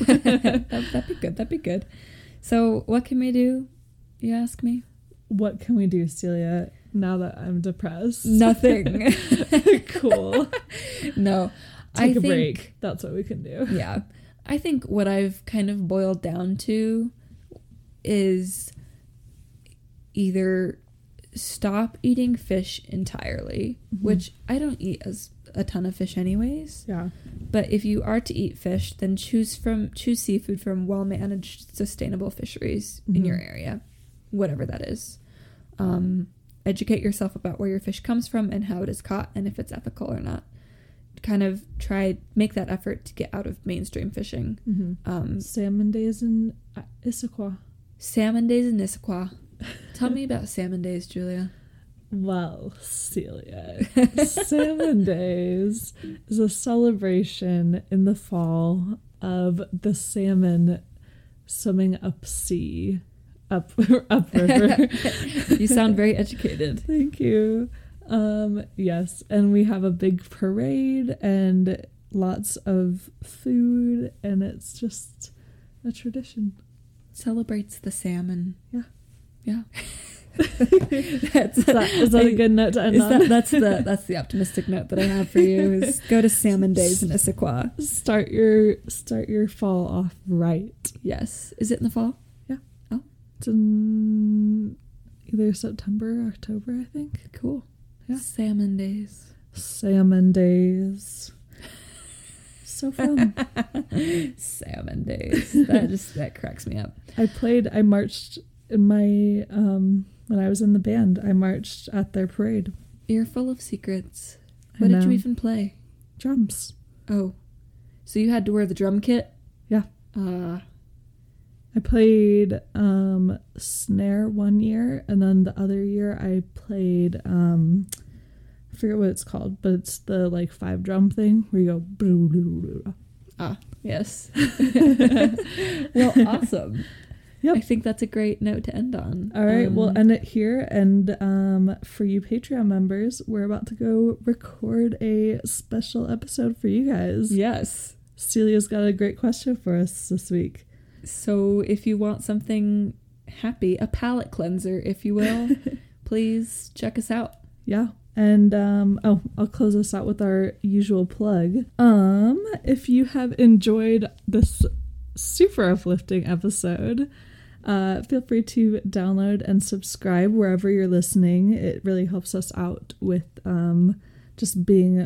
That'd be good. So what can we do, you ask me? What can we do, Celia, now that I'm depressed? Nothing. Cool. No. Take a break. That's what we can do. Yeah. I think what I've kind of boiled down to is either stop eating fish entirely, which I don't eat a ton of fish anyways. Yeah. But if you are to eat fish, then choose seafood from well-managed, sustainable fisheries in your area, whatever that is. Educate yourself about where your fish comes from and how it is caught and if it's ethical or not. Kind of make that effort to get out of mainstream fishing. Salmon days in Issaquah. Salmon days in Issaquah. Tell me about Salmon Days, Julia. Well, Celia, Salmon Days is a celebration in the fall of the salmon swimming up river. You sound very educated. Thank you. Yes, and we have a big parade and lots of food, and it's just a tradition. Celebrates the salmon. Yeah. Yeah. Is that a good note to end on? That's the optimistic note that I have for you, is go to Salmon Days in Issaquah. Start your fall off right. Yes. Is it in the fall? Yeah. Oh. It's in either September or October, I think. Cool. Yeah. Salmon Days. Salmon Days. So fun. Salmon days. That cracks me up. I marched in my, when I was in the band, I marched at their parade. You're full of secrets. What did you even play? Drums. Oh. So you had to wear the drum kit? Yeah. I played snare one year, and then the other year I played I forget what it's called, but it's the like 5 drum thing where you go. Yes. Well, awesome. Yep. I think that's a great note to end on. All right, we'll end it here. And for you Patreon members, we're about to go record a special episode for you guys. Yes. Celia's got a great question for us this week. So if you want something happy, a palate cleanser, if you will, please check us out. Yeah. And I'll close us out with our usual plug. If you have enjoyed this super uplifting episode, feel free to download and subscribe wherever you're listening. It really helps us out with just getting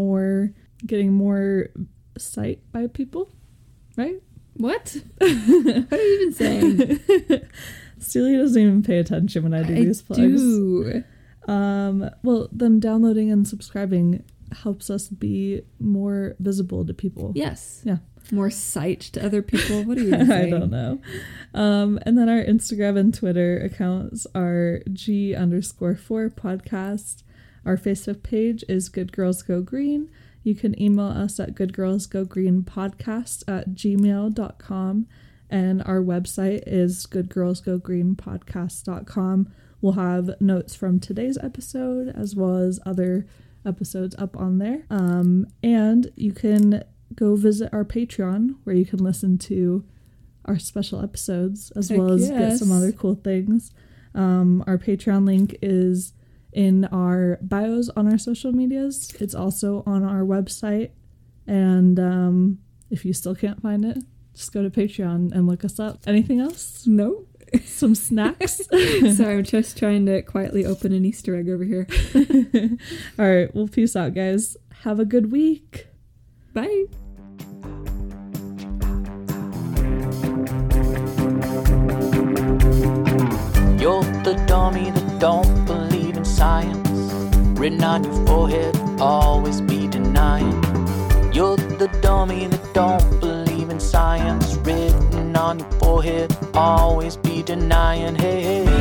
more sight by people, right? What? What are you even saying? Celia doesn't even pay attention when I do these plugs. Do. Well, them downloading and subscribing helps us be more visible to people. Yes. Yeah. More sight to other people. What are you saying? I don't know. And then our Instagram and Twitter accounts are G_4 podcast. Our Facebook page is Good Girls Go Green. You can email us at goodgirlsgogreenpodcast@gmail.com. And our website is goodgirlsgogreenpodcast.com. We'll have notes from today's episode as well as other episodes up on there. And you can go visit our Patreon where you can listen to our special episodes as well as get some other cool things. Our Patreon link is in our bios on our social medias. It's also on our website. And if you still can't find it, just go to Patreon and look us up. Anything else? No. Some snacks? Sorry, I'm just trying to quietly open an Easter egg over here. All right. Well, peace out, guys. Have a good week. Bye. You're the dummy that don't believe in science. Written on your forehead, always be denying. You're the dummy that don't believe in science. Written on your forehead, always be denying. Hey, hey.